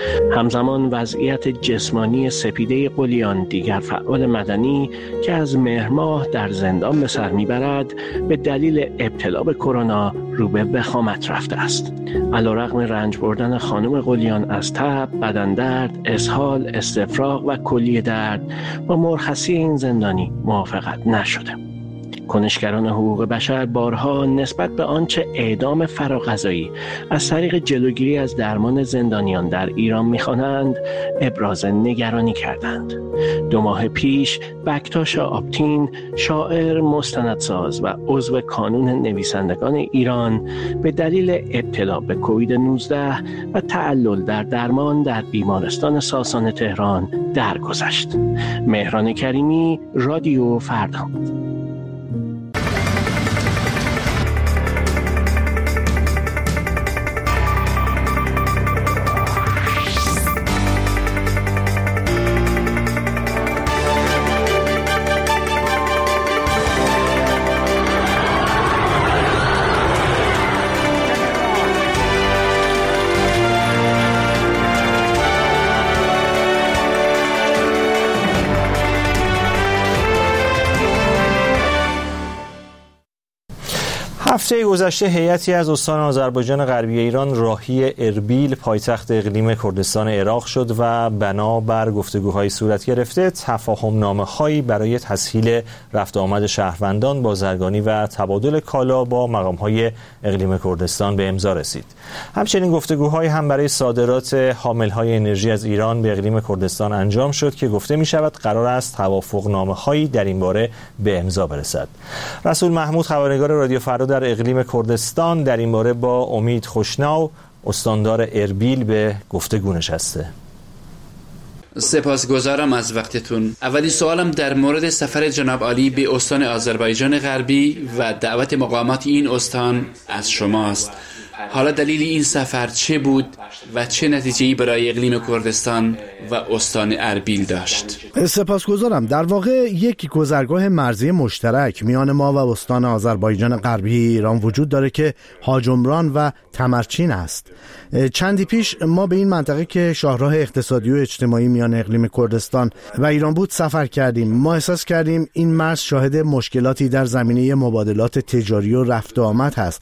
همزمان وضعیت جسمانی سپیده قلیان، دیگر فعال مدنی که از مهر ماه در زندان به سر میبرد، به دلیل ابتلا به کرونا رو به وخامت رفته است. علیرغم رنج بردن خانم قلیان از تب، بدن درد، اسهال، استفراغ و کلیه درد، با مرخصی این زندانی موافقت نشده. کنشگران حقوق بشر بارها نسبت به آنچه اعدام فراغذایی از طریق جلوگیری از درمان زندانیان در ایران می‌خوانند ابراز نگرانی کردند. دو ماه پیش بکتاشا آپتین، شاعر، مستندساز و عضو کانون نویسندگان ایران، به دلیل ابتلا به کووید نوزده و تعلل در درمان در بیمارستان ساسان تهران درگذشت. مهران کریمی، رادیو فردا. هفته گذشته هیئتی از استان آذربایجان غربی ایران راهی اربیل پایتخت اقلیم کردستان عراق شد و بنابر گفتگوهای صورت گرفته تفاهم نامه‌هایی برای تسهیل رفت آمد شهروندان، بازرگانی و تبادل کالا با مقام‌های اقلیم کردستان به امضا رسید. همچنین گفتگوهای هم برای صادرات حامل‌های انرژی از ایران به اقلیم کردستان انجام شد که گفته می‌شود قرار است توافق نامه‌هایی در این باره به امضا برسد. رسول محمود، خبرنگار رادیو فردا در اقلیم کردستان، در این باره با امید خوشناو، استاندار اربیل، به گفتگو نشسته. سپاسگزارم از وقتتون. اولی سوالم در مورد سفر جناب عالی به استان آذربایجان غربی و دعوت مقامات این استان از شماست. حالا دلیل این سفر چه بود و چه نتیجه‌ای برای اقلیم کردستان و استان اربیل داشت؟ سپاسگزارم. در واقع یک گذرگاه مرزی مشترک میان ما و استان آذربایجان غربی ایران وجود داره که هاجمران و تمرچین است. چندی پیش ما به این منطقه که شاهراه اقتصادی و اجتماعی میان اقلیم کردستان و ایران بود سفر کردیم. ما احساس کردیم این مرز شاهد مشکلاتی در زمینه مبادلات تجاری و رفت و آمد هست.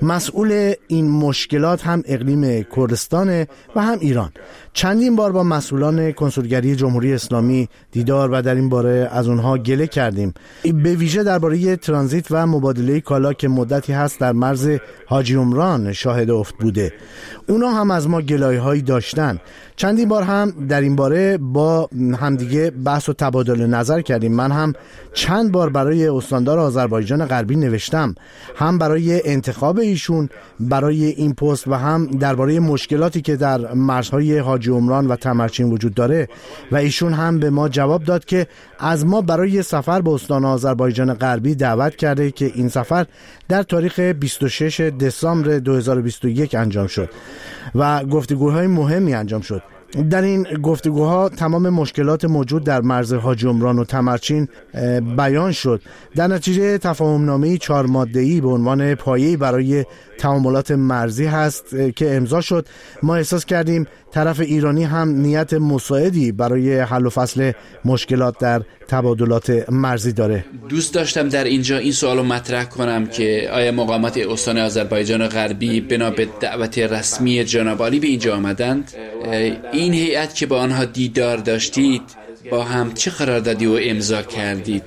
مسئول این مشکلات هم اقلیم کردستان و هم ایران. چندین بار با مسئولان کنسولگری جمهوری اسلامی دیدار و در این باره از اونها گله کردیم، به ویژه درباره ترانزیت و مبادله کالا که مدتی هست در مرز حاجی عمران شاهد افت بوده. اونا هم از ما گلایه‌هایی داشتن. چندین بار هم در این باره با همدیگه بحث و تبادل نظر کردیم. من هم چند بار برای استاندار آذربایجان غربی نوشتم، هم برای انتخاب ایشون برای این پست و هم درباره مشکلاتی که در مرزهای حاجی عمران و تمرچین وجود داره و ایشون هم به ما جواب داد که از ما برای سفر به استان آذربایجان غربی دعوت کرده که این سفر در تاریخ بیست و شش دسامبر دو هزار و بیست و یک انجام شد و گفتگوهای مهمی انجام شد. در این گفتگوها تمام مشکلات موجود در مرز حاجی عمران و تمرچین بیان شد. در نتیجه تفاهمنامه‌ای چهار ماده‌ای به عنوان پایه‌ای برای تعاملات مرزی هست که امضا شد. ما احساس کردیم طرف ایرانی هم نیت مساعدی برای حل و فصل مشکلات در تبادلات مرزی داره. دوست داشتم در اینجا این سوالو مطرح کنم که آیا مقامات استان آذربایجان غربی بنا به دعوت رسمی جناب عالی به اینجا آمدند؟ این هیئت که با آنها دیدار داشتید با هم چه قراردادی رو امضا کردید؟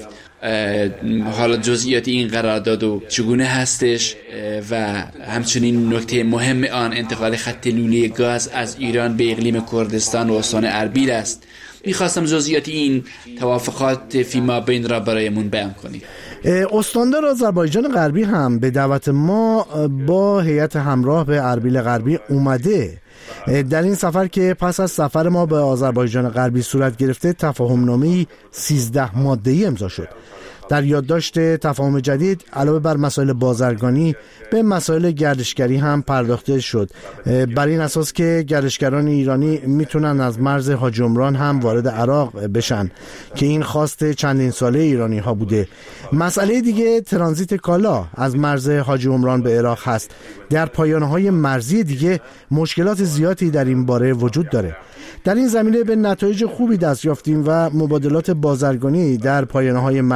حالا جزئیات این قرارداد و چگونه هستش و همچنین نکته مهم آن انتقال خط لوله گاز از ایران به اقلیم کردستان و استان اربیل است. میخواستم جزئیات این توافقات فیما بین را برایمون بیان کنید. استاندار آذربایجان غربی هم به دعوت ما با هیئت همراه به اربیل غربی اومده. در این سفر که پس از سفر ما به آذربایجان غربی صورت گرفته تفاهمنامه‌ای سیزده ماده‌ای امضا شد. در یادداشت تفاهم جدید علاوه بر مسائل بازرگانی به مسائل گردشگری هم پرداخته شد، بر این اساس که گردشگران ایرانی میتونن از مرز حاجی عمران هم وارد عراق بشن که این خواست چندین ساله ایرانی ها بوده. مسئله دیگه ترانزیت کالا از مرز حاجی عمران به عراق هست. در پایانه‌های مرزی دیگه مشکلات زیادی در این باره وجود داره. در این زمینه به نتایج خوبی دست یافتیم و مبادلات بازرگانی در پایانه‌های مرزی حاجی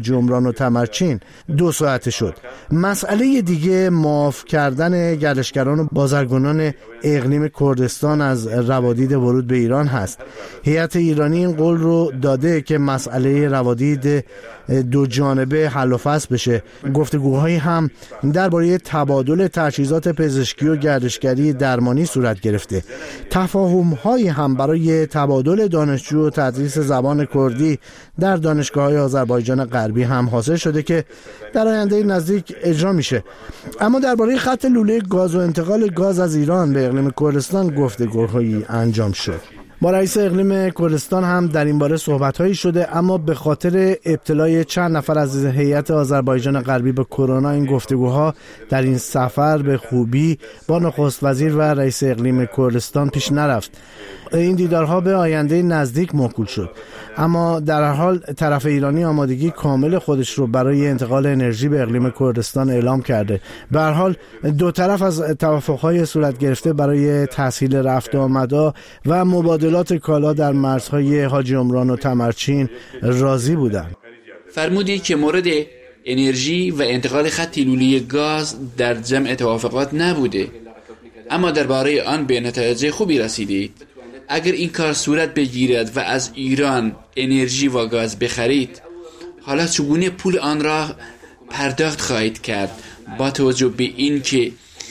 حاجی عمران و تمرچین دو ساعته شد. مسئله دیگه معاف کردن گردشگران و بازرگانان اقلیم کردستان از روادید ورود به ایران هست. هیئت ایرانی این قول رو داده که مسئله روادید دو جانبه حل و فصل بشه. گفتگوهایی هم درباره تبادل تجهیزات پزشکی و گردشگری درمانی صورت گرفته. تفاهم‌هایی هم برای تبادل دانشجو و تدریس زبان کردی در دانشگاه‌های آذربایجان غربی هم حاصل شده که در آینده نزدیک اجرا میشه. اما درباره خط لوله گاز و انتقال گاز از ایران به اقلیم کردستان گفتگوهایی انجام شد. با رئیس اقلیم کردستان هم در این باره صحبت‌هایی شده، اما به خاطر ابتلای چند نفر از هیئت آذربایجان غربی به کرونا این گفتگوها در این سفر به خوبی با نخست وزیر و رئیس اقلیم کردستان پیش نرفت. این دیدارها به آینده نزدیک موکول شد، اما در هر حال طرف ایرانی آمادگی کامل خودش رو برای انتقال انرژی به اقلیم کردستان اعلام کرده. به هر حال دو طرف از توافق‌های صورت گرفته برای تسهیل رفت و آمدها و مبادلات کالا در مرزهای حاجی عمران و تمرچین راضی بودند. فرمودید که مورد انرژی و انتقال خط لوله گاز در جمع توافقات نبوده، اما درباره آن به نتایج خوبی رسیدید. اگر این کار صورت بگیرد و از ایران انرژی و گاز بخرید، حالا چگونه پول آن را پرداخت خواهید کرد با توجه به این که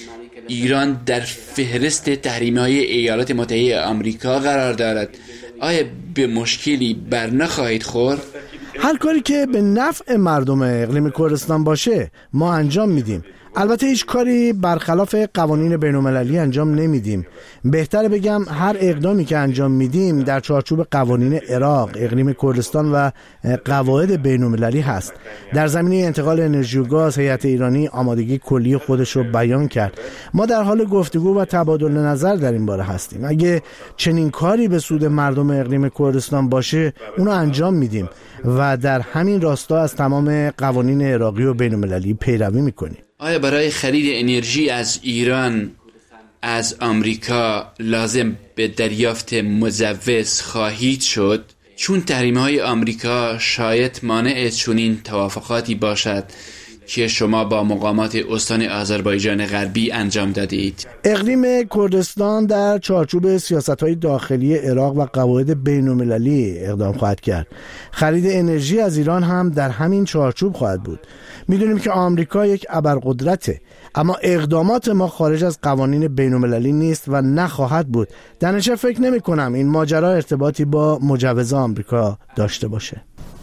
ایران در فهرست تحریم‌های ایالات متحده آمریکا قرار دارد؟ آیا به مشکلی بر نخواهید خورد؟ هر کاری که به نفع مردم اقلیم کردستان باشه ما انجام میدیم. البته هیچ کاری برخلاف قوانین بین‌المللی انجام نمیدیم. بهتره بگم هر اقدامی که انجام میدیم در چارچوب قوانین عراق، اقلیم کردستان و قواعد بین‌المللی هست. در زمینه انتقال انرژی و گاز هیئت ایرانی آمادگی کلی خودش رو بیان کرد. ما در حال گفتگو و تبادل نظر در این باره هستیم. اگه چنین کاری به سود مردم اقلیم کردستان باشه اونو انجام میدیم و در همین راستا از تمام قوانین عراقی و بین‌المللی پیروی میکنیم. آیا برای خرید انرژی از ایران از آمریکا لازم به دریافت مجوز خواهید شد؟ چون تحریم‌های آمریکا شاید مانع چنین توافقاتی باشد که شما با مقامات استان آذربایجان غربی انجام دادید. اقلیم کردستان در چارچوب سیاست‌های داخلی عراق و قواعد بین‌المللی اقدام خواهد کرد. خرید انرژی از ایران هم در همین چارچوب خواهد بود. میدونیم که آمریکا یک ابرقدرته، اما اقدامات ما خارج از قوانین بین‌المللی نیست و نخواهد بود. در نتیجه فکر نمی کنم این ماجرا ارتباطی با مجوز آمریکا داشته باشه.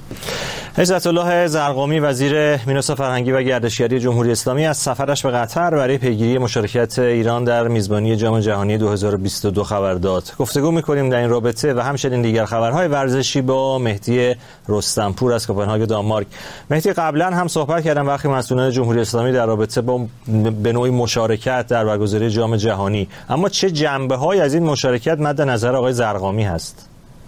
عزت الله زرقامی وزیر میراث فرهنگی و گردشگری جمهوری اسلامی از سفرش به قطر برای پیگیری مشارکت ایران در میزبانی جام جهانی دو هزار و بیست و دو خبر داد. گفتگو می‌کنیم در این رابطه و همچنین دیگر خبرهای ورزشی با مهدی رستمپور از کوپنهاگ دانمارک. مهدی، قبلا هم صحبت کردم وقتی مسئولان جمهوری اسلامی در رابطه با به نوعی مشارکت در برگزاری جام جهانی، اما چه جنبه‌هایی از این مشارکت مد نظر آقای زرقامی هست؟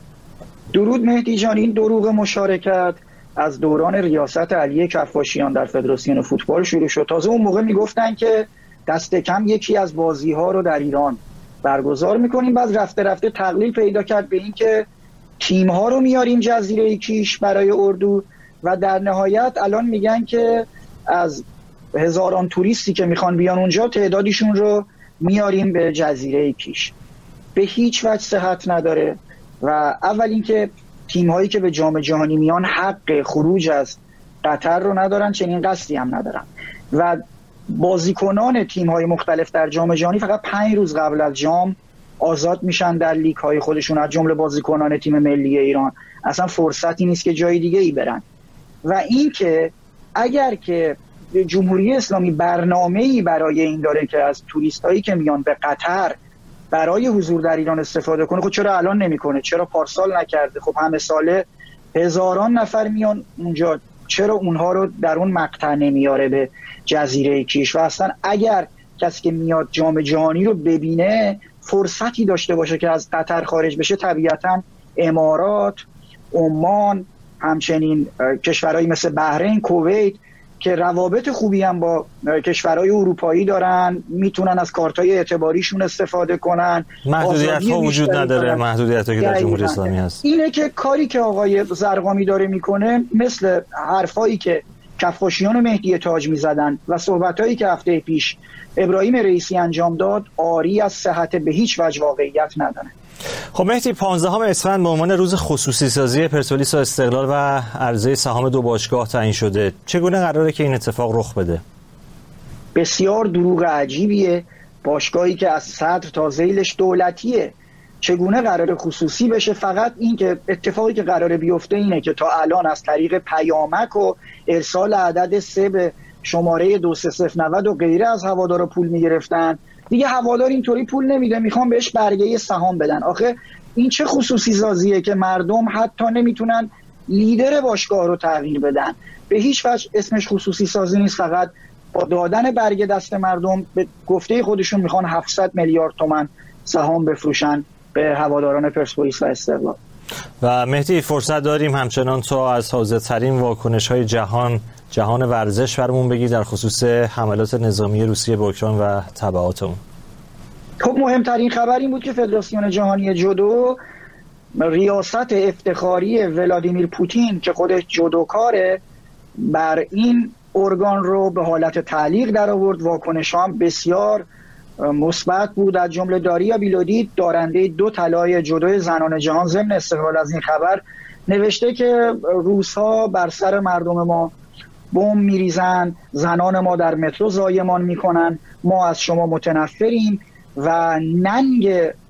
درود مهدی جان، این دروغ مشارکت از دوران ریاست علی کفاشیان در فدراسیون فوتبال شروع شد. تازه اون موقع میگفتن که دست کم یکی از بازی‌ها رو در ایران برگزار میکنیم، بعد رفته رفته تقلیل پیدا کرد به این که تیم‌ها رو میاریم جزیره کیش برای اردو و در نهایت الان میگن که از هزاران توریستی که میخوان بیان اونجا تعدادیشون رو میاریم به جزیره کیش. به هیچ وجه صحت نداره و اول اینکه تیم‌هایی که به جام جهانی میان حق خروج از قطر رو ندارن، چنین قصدی هم ندارن و بازیکنان تیم‌های مختلف در جام جهانی فقط پنج روز قبل از جام آزاد میشن در لیگ‌های خودشون، از جمله بازیکنان تیم ملی ایران. اصلا فرصتی نیست که جای دیگه ای برن. و این که اگر که جمهوری اسلامی برنامه‌ای برای این داره که از توریستایی که میان به قطر برای حضور در ایران استفاده کنه، خب چرا الان نمیکنه؟ چرا پارسال نکرده؟ خب همه ساله هزاران نفر میان اونجا، چرا اونها رو در اون مقطع نمیاره به جزیره کیش؟ و اصلا اگر کسی که میاد جام جهانی رو ببینه فرصتی داشته باشه که از قطر خارج بشه، طبیعتا امارات، عمان، همچنین کشورهایی مثل بحرین، کویت که روابط خوبی هم با کشورهای اروپایی دارن، میتونن از کارتای اعتباریشون استفاده کنن. محدودیت ها وجود نداره، محدودیت ها که در جمهوری اسلامی هست. اینه که کاری که آقای زرقامی داره میکنه مثل حرفایی که کفاشیان مهدی تاج میزدن و صحبتایی که هفته پیش ابراهیم رئیسی انجام داد عاری از صحت به هیچ وجه واقعیت نداره. خب مهدی، پانزدهم اسفند به عنوان روز خصوصی سازی پرسپولیس و استقلال و عرضه سهام دو باشگاه تعیین شده. چگونه قراره که این اتفاق رخ بده؟ بسیار دروغ عجیبیه. باشگاهی که از صدر تا ذیلش دولتیه چگونه قراره خصوصی بشه؟ فقط این که اتفاقی که قراره بیفته اینه که تا الان از طریق پیامک و ارسال عدد سه به شماره دو سه صفر نود و غیره از هوادارا پول میگرفتن. دیگه هوادار اینطوری پول نمیده، میخوان بهش برگه سهام بدن. آخه این چه خصوصی سازیه که مردم حتی نمیتونن لیدر باشگاه رو تغییر بدن؟ به هیچ وجه اسمش خصوصی سازی نیست. فقط با دادن برگه دست مردم به گفته خودشون میخوان هفتصد میلیارد تومان سهام بفروشن به هواداران پرسپولیس و استقلال. و مهدی، فرصت داریم همچنان تو از تازه‌ترین واکنش‌های جهان جهان ورزش برامون بگی در خصوص حملات نظامی روسیه به اوکراین و تبعات اون؟ خب مهمترین خبر این بود که فدراسیون جهانی جودو ریاست افتخاری ولادیمیر پوتین که خودش جودوکاره بر این ارگان رو به حالت تعلیق در آورد. واکنش هم بسیار مثبت بود، از جمله داریا بیلودی دارنده دو طلای جودو زنان جهان ضمن استقبال از این خبر نوشته که روس‌ها بر سر مردم ما بمب میریزن، زنان ما در مترو زایمان میکنن، ما از شما متنفریم و ننگ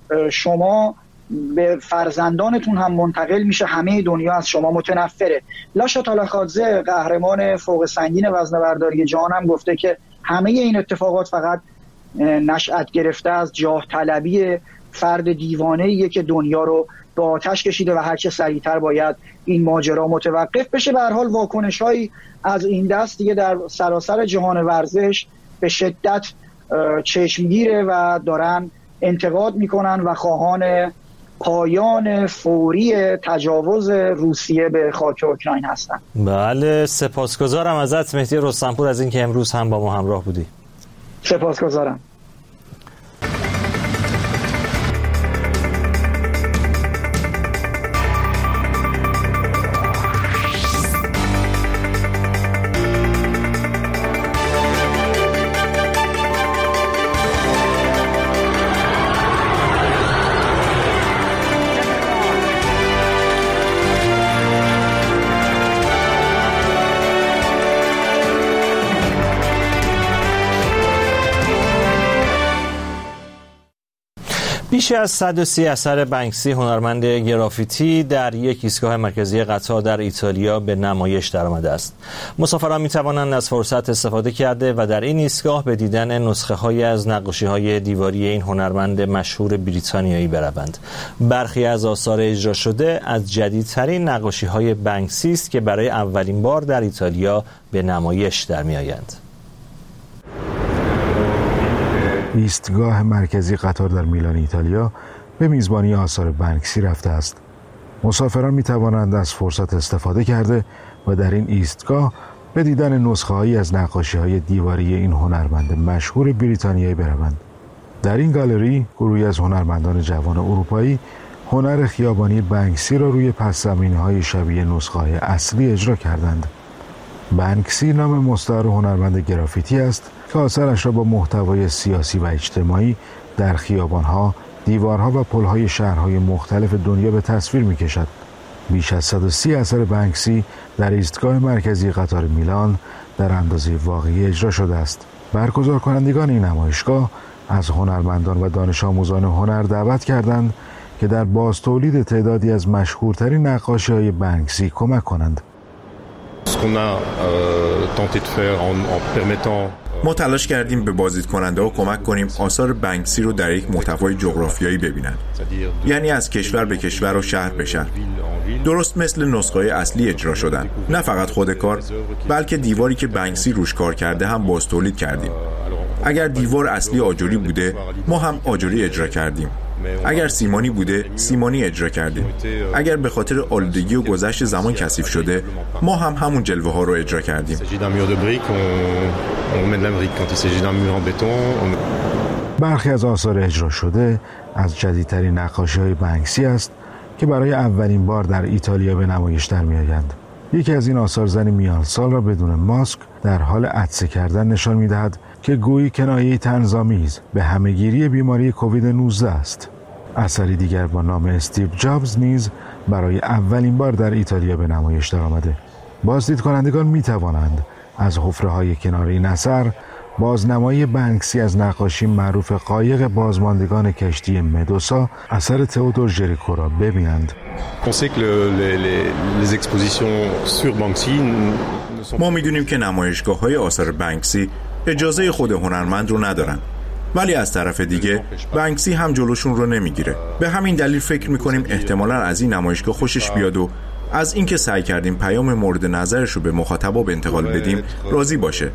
شما به فرزندانتون هم منتقل میشه، همه دنیا از شما متنفره. لاشا تالاخادزه قهرمان فوق سنگین وزنه‌برداری جهان هم گفته که همه این اتفاقات فقط نشأت گرفته از جاه طلبی فرد دیوانه‌ایه که دنیا رو به آتش کشیده و هرچه سریعتر باید این ماجرا متوقف بشه. به هر حال واکنش‌هایی از این دست دیگه در سراسر جهان ورزش به شدت چشمگیره و دارن انتقاد میکنن و خواهان پایان فوری تجاوز روسیه به خاک اوکراین هستن. بله، سپاسگزارم ازت مهدی رستمپور از اینکه امروز هم با ما همراه بودی. سپاسگزارم. بیش از صد و سی اثر بنکسی هنرمند گرافیتی در یک ایستگاه مرکزی قطار در ایتالیا به نمایش درآمده است. مسافران می توانند از فرصت استفاده کرده و در این ایستگاه به دیدن نسخه های از نقاشی های دیواری این هنرمند مشهور بریتانیایی بروند. برخی از آثار اجرا شده از جدیدترین نقاشی های بنکسی است که برای اولین بار در ایتالیا به نمایش در می آیند. ایستگاه مرکزی قطار در میلان ایتالیا به میزبانی آثار بنکسی رفته است. مسافران می توانند از فرصت استفاده کرده و در این ایستگاه به دیدن نسخه هایی از نقاشی های دیواری این هنرمند مشهور بریتانیایی بروند. در این گالری گروهی از هنرمندان جوان اروپایی هنر خیابانی بنکسی را روی پس زمینه های شبیه نسخه های اصلی اجرا کردند. بنکسی نام مستعار هنرمند گرافیتی است که آثارش را با محتوای سیاسی و اجتماعی در خیابان‌ها، دیوارها و پل‌های شهرهای مختلف دنیا به تصویر می‌کشد. بیش از صد و سی اثر بنکسی در ایستگاه مرکزی قطار میلان در اندازه واقعی اجرا شده است. برگزار کنندگان این نمایشگاه از هنرمندان و دانش آموزان هنر دعوت کردند که در بازتولید تعدادی از مشهورترین نقاشی‌های بنکسی کمک کنند. ما تلاش کردیم به بازدیدکننده‌ها کمک کنیم آثار بنکسی رو در یک محتوای جغرافیایی ببینن، یعنی از کشور به کشور و شهر بشن، درست مثل نسخه‌های اصلی اجرا شدن. نه فقط خود کار، بلکه دیواری که بنکسی روش کار کرده هم باز تولید کردیم. اگر دیوار اصلی آجوری بوده ما هم آجوری اجرا کردیم، اگر سیمانی بوده سیمانی اجرا کردیم، اگر به خاطر آلودگی و گذشت زمان کثیف شده ما هم همون جلوه ها رو اجرا کردیم. برخی از آثار اجرا شده از جدیدترین نقاشی‌های بنکسی است که برای اولین بار در ایتالیا به نمایش در می‌آیند. یکی از این آثار زنی میان سال را بدون ماسک در حال عطسه کردن نشان می‌دهد که گویی کنایه‌ای طنزآمیز به همه‌گیری بیماری کووید نوزده است. اثری دیگر با نام استیو جابز نیز برای اولین بار در ایتالیا به نمایش درآمده. بازدید کنندگان می‌توانند از حفره‌های کنار این اثر بازنمایی بنکسی از نقاشی معروف قایق بازماندگان کشتی مدوسا اثر تئودور ژریکو را ببینند. ما می‌دونیم که نمایشگاه‌های آثار بنکسی اجازه خود هنرمند رو ندارن، ولی از طرف دیگه بنکسی هم جلوشون رو نمیگیره. به همین دلیل فکر می‌کنیم احتمالاً از این نمایشگاه خوشش بیاد و از اینکه سعی کردیم پیام مورد نظرش رو به مخاطبا انتقال بدیم راضی باشه.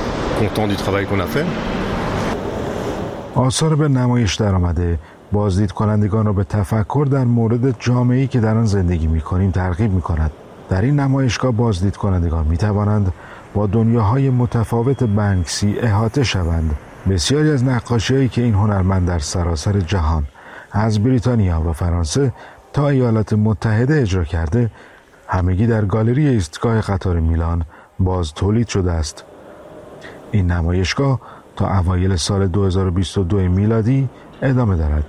آثار به نمایش درآمده بازدید کنندگان را به تفکر در مورد جامعه‌ای که در آن زندگی می‌کنیم ترغیب می‌کند. در این نمایشگاه بازدید کنندگان می‌توانند با دنیاهای متفاوت بنکسی احاطه شوند. بسیاری از نقاشی‌هایی که این هنرمند در سراسر جهان از بریتانیا و فرانسه تا ایالات متحده اجرا کرده همگی در گالری ایستگاه قطار میلان باز تولید شده است. این نمایشگاه تا اوایل سال دو هزار و بیست و دو میلادی ادامه دارد.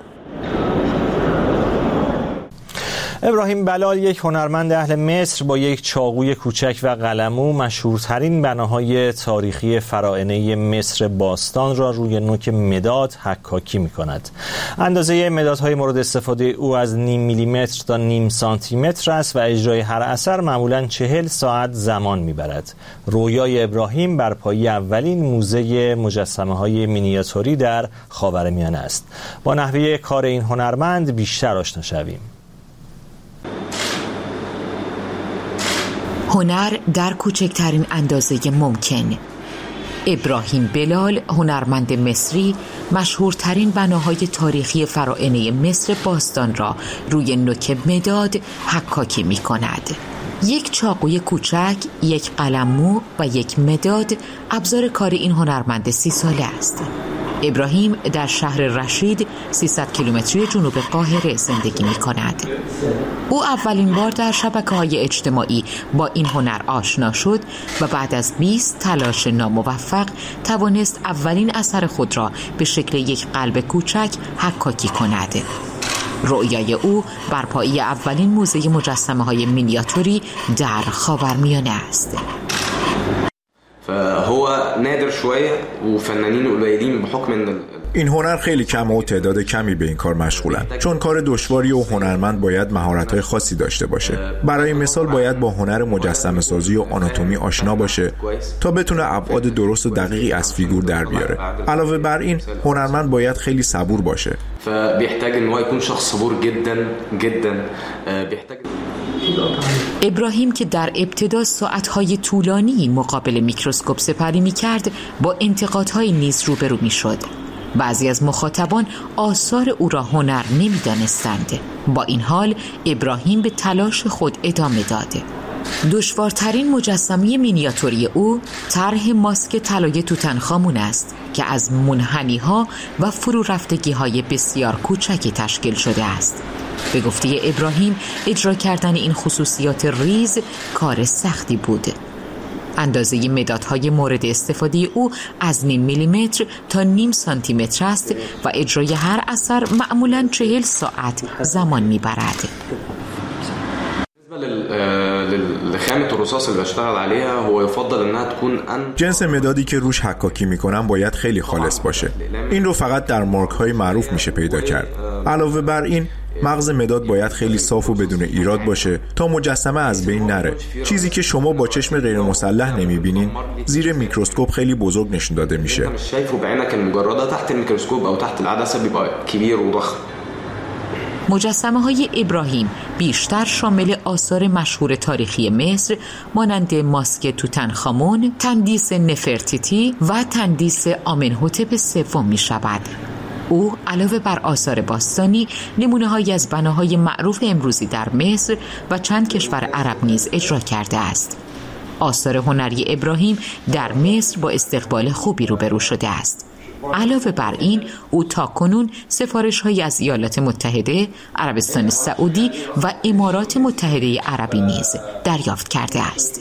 ابراهیم بلال، یک هنرمند اهل مصر، با یک چاقوی کوچک و قلمو مشهورترین بناهای تاریخی فراعنه مصر باستان را روی نوک مداد حکاکی می کند. اندازه مدادهای مورد استفاده او از نیم میلیمتر تا نیم سانتی متر است و اجرای هر اثر معمولاً چهل ساعت زمان می برد. رویای ابراهیم برپایی اولین موزه مجسمه های مینیاتوری در خاورمیانه است. با نحوه کار این هنرمند بیشتر آشنا شویم. هنر در کوچکترین اندازه ممکن. ابراهیم بلال، هنرمند مصری، مشهورترین بناهای تاریخی فراعنه مصر باستان را روی نوک مداد حکاکی می کند. یک چاقوی کوچک، یک قلممو و یک مداد ابزار کار این هنرمند سی ساله است. ابراهیم در شهر رشید سیصد کیلومتری جنوب قاهره زندگی می کند. او اولین بار در شبکه‌های اجتماعی با این هنر آشنا شد و بعد از بیست تلاش ناموفق توانست اولین اثر خود را به شکل یک قلب کوچک حکاکی کند. رؤیای او برپایی اولین موزه مجسمه‌های مینیاتوری در خاورمیانه است. فهو نادر شويه وفنانين قليلين بحكم ان این هنر خیلی کم و تعداد کمی به این کار مشغولن، چون کار دشواری و هنرمند باید مهارت‌های خاصی داشته باشه. برای مثال باید با هنر مجسمه سازی و آناتومی آشنا باشه تا بتونه ابعاد درست و دقیقی از فیگور در بیاره. علاوه بر این هنرمند باید خیلی صبور باشه. فبيحتاج ان هو يكون شخص صبور جدا جدا. بيحتاج ابراهیم که در ابتدا ساعتهای طولانی مقابل میکروسکوپ سپری می‌کرد، با انتقادهای نیز روبرو می‌شد. بعضی از مخاطبان آثار او را هنر نمی‌دانستند. با این حال ابراهیم به تلاش خود ادامه داد. دشوارترین مجسمه مینیاتوری او طرح ماسک طلای توتنخامون است که از منحنی‌ها و فرو رفتگی‌های بسیار کوچکی تشکیل شده است. به گفته ابراهیم اجرا کردن این خصوصیات ریز کار سختی بود. اندازه مدادهای مورد استفاده او از نیم میلیمتر تا نیم سانتی متر است و اجرای هر اثر معمولاً چهل ساعت زمان میبرد. لخامة الرصاص اللي بشتغل عليها هو يفضل انها تكون ان جنس مدادی که روش حکاکی میکنم باید خیلی خالص باشه. این رو فقط در مارک های معروف میشه پیدا کرد. علاوه بر این مغز مداد باید خیلی صاف و بدون ایراد باشه تا مجسمه از بین نره. چیزی که شما با چشم غیر مسلح نمیبینین زیر میکروسکوپ خیلی بزرگ نشون داده میشه. شايفه بعينك المجرده تحت الميكروسكوب او تحت العدسه بيبقى كبير وضخم. مجسمه های ابراهیم بیشتر شامل آثار مشهور تاریخی مصر مانند ماسک توتنخامون، تندیس نفرتیتی و تندیس آمنهوتپ سوم می شود. او علاوه بر آثار باستانی نمونه‌هایی از بناهای معروف امروزی در مصر و چند کشور عرب نیز اجرا کرده است. آثار هنری ابراهیم در مصر با استقبال خوبی روبرو شده است. علاوه بر این، او تاکنون سفارش‌هایی از ایالات متحده، عربستان سعودی و امارات متحده عربی نیز دریافت کرده است.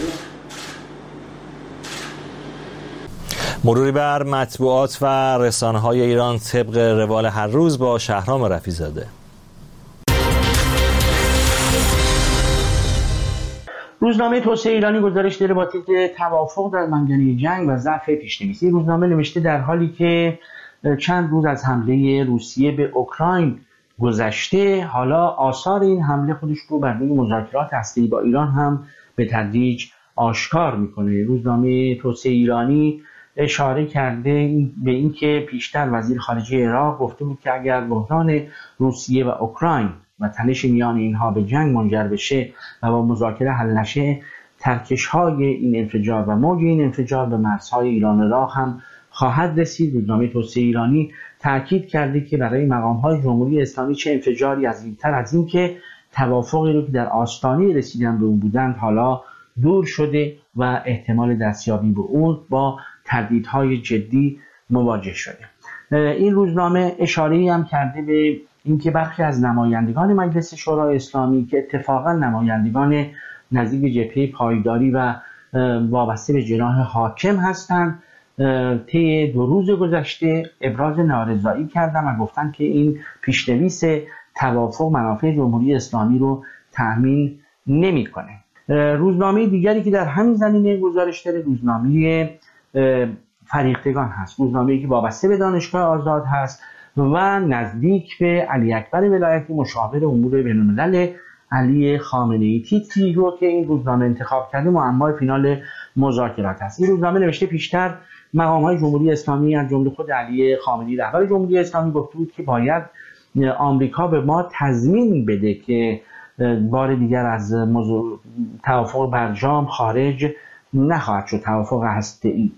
مروری بر مطبوعات و رسانه‌های ایران طبق روال هر روز با شهرام رفیع‌زاده. روزنامه توسعه ایرانی گزارش داره با تیتر توافق در منگنه جنگ و ضعف پیش‌نویسی. روزنامه نوشته در حالی که چند روز از حمله روسیه به اوکراین گذشته، حالا آثار این حمله خودش رو بر روی مذاکرات هسته‌ای با ایران هم به تدریج آشکار میکنه. روزنامه توسعه ایرانی اشاره کرده به اینکه پیشتر وزیر خارجه عراق گفته بود که اگر بحران روسیه و اوکراین و تنش میان اینها به جنگ منجر بشه و با مذاکره حل نشه، ترکش‌های این انفجار و موج این انفجار به مرزهای ایران و عراق هم خواهد رسید. روزنامه توسعه ایرانی تاکید کرده که برای مقام‌های جمهوری اسلامی چه انفجاری عظیم‌تر از این که توافقی رو که در آستانه رسیدن به اون بودند حالا دور شده و احتمال دستیابی به اون با تردیدهای جدی مواجه شده. این روزنامه اشاره‌ای هم کرده به اینکه برخی از نمایندگان مجلس شورای اسلامی که اتفاقا نمایندگان نزدیک جبهه پایداری و وابسته به جناح حاکم هستند، طی دو روز گذشته ابراز نارضایی کردن و گفتن که این پیش‌نویس توافق منافع جمهوری اسلامی رو تضمین نمی‌کنه. روزنامه دیگری که در همین زمینه گزارش داره روزنامه فریختگان هست، روزنامه‌ای که وابسته به دانشگاه آزاد هست و نزدیک به علی اکبر ولایتی مشاور امور بین‌الملل علی خامنه‌ای. تیتری رو که این روزنامه انتخاب کرده معمای فینال مذاکرات است. این روزنامه نوشته پیشتر مقام‌های جمهوری اسلامی از جمله خود علی خامنه‌ای رهبر جمهوری اسلامی گفته بود که باید آمریکا به ما تضمین بده که بار دیگر از موضوع توافق برجام خارج نخواهد شد، توافق هسته‌ای.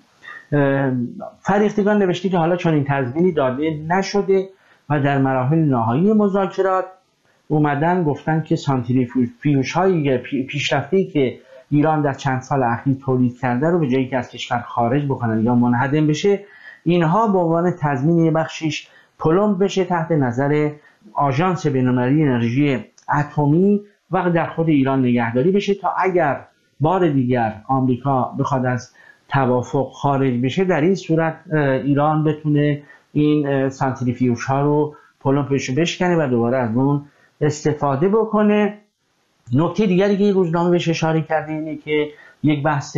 فریختگان نوشته که حالا چون این تضمینی داده نشده و در مراحل نهایی مذاکرات اومدن گفتن که سانتریفیوژ های پیشرفته‌ای که ایران در چند سال اخیر تولید کرده رو به جایی که از کشور خارج بکنن یا منهدم بشه، اینها به عنوان تضمین بخشیش پلمب بشه تحت نظر آژانس بین‌المللی انرژی اتمی و در خود ایران نگهداری بشه تا اگر بار دیگر آمریکا بخواد از توافق خارج بشه، در این صورت ایران بتونه این سانتریفیوژ ها رو پلمپش بشکنه و دوباره از اون استفاده بکنه. نکته دیگری که این روزنامه بهش اشاره کرده اینه که یک بحث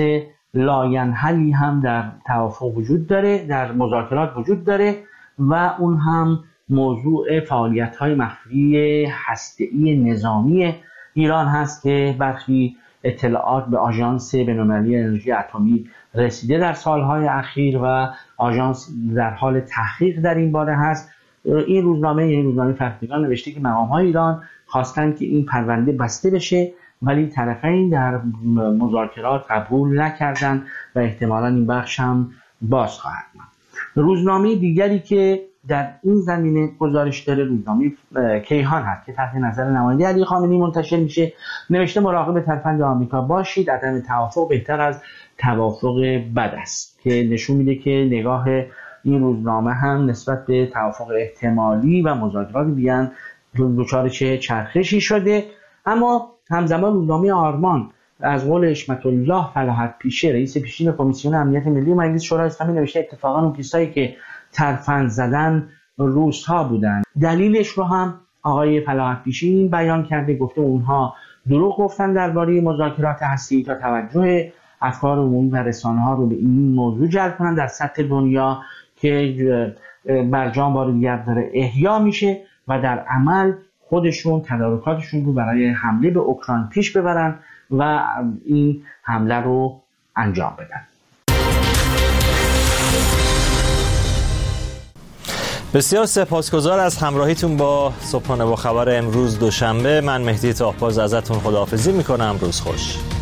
لاینحلی هم در توافق وجود داره، در مذاکرات وجود داره و اون هم موضوع فعالیت های مخفی هسته‌ای نظامی ایران هست که برخی اطلاعات به آژانس بین‌المللی انرژی اتمی رسیده در سالهای اخیر و آژانس در حال تحقیق در این باره هست. این روزنامه این روزنامه فریختگان نوشته که مقام‌های ایران خواستن که این پرونده بسته بشه ولی طرفین در مذاکرات قبول نکردن و احتمالاً این بخش هم باز خواهد ماند. روزنامه دیگری که در این زمینه گزارش داره روزنامه کیهان هست که تحت نظر نماینده علی خامنه‌ای منتشر میشه. نوشته مراقب ترفند آمریکا باشید، عدم توافق بهتر از توافق بد است، که نشون میده که نگاه این روزنامه هم نسبت به توافق احتمالی و مذاکرات بیان دچار چه چرخشی شده. اما همزمان روزنامه آرمان از قول حشمت الله فلاحت پیشه رئیس پیشین کمیسیون امنیت ملی مجلس شورای اسلامی نوشته اتفاقا اون کسایی که ترفند زدن روس ها بودن. دلیلش رو هم آقای فلاحت پیشه این بیان کرده، گفته اونها دروغ گفتن درباره مذاکرات هسته‌ای تا توجه افکار عمومی و رسانه ها رو به این موضوع جلب کنن در سطح دنیا که برجام بار دیگر داره احیا میشه و در عمل خودشون تدارکاتشون رو برای حمله به اوکراین پیش ببرن و این حمله رو انجام بدن. بسیار سپاسگزار از همراهیتون با صبحانه با خبر امروز دوشنبه. من مهدی طاهباز ازتون خداحافظی میکنم. روز خوش.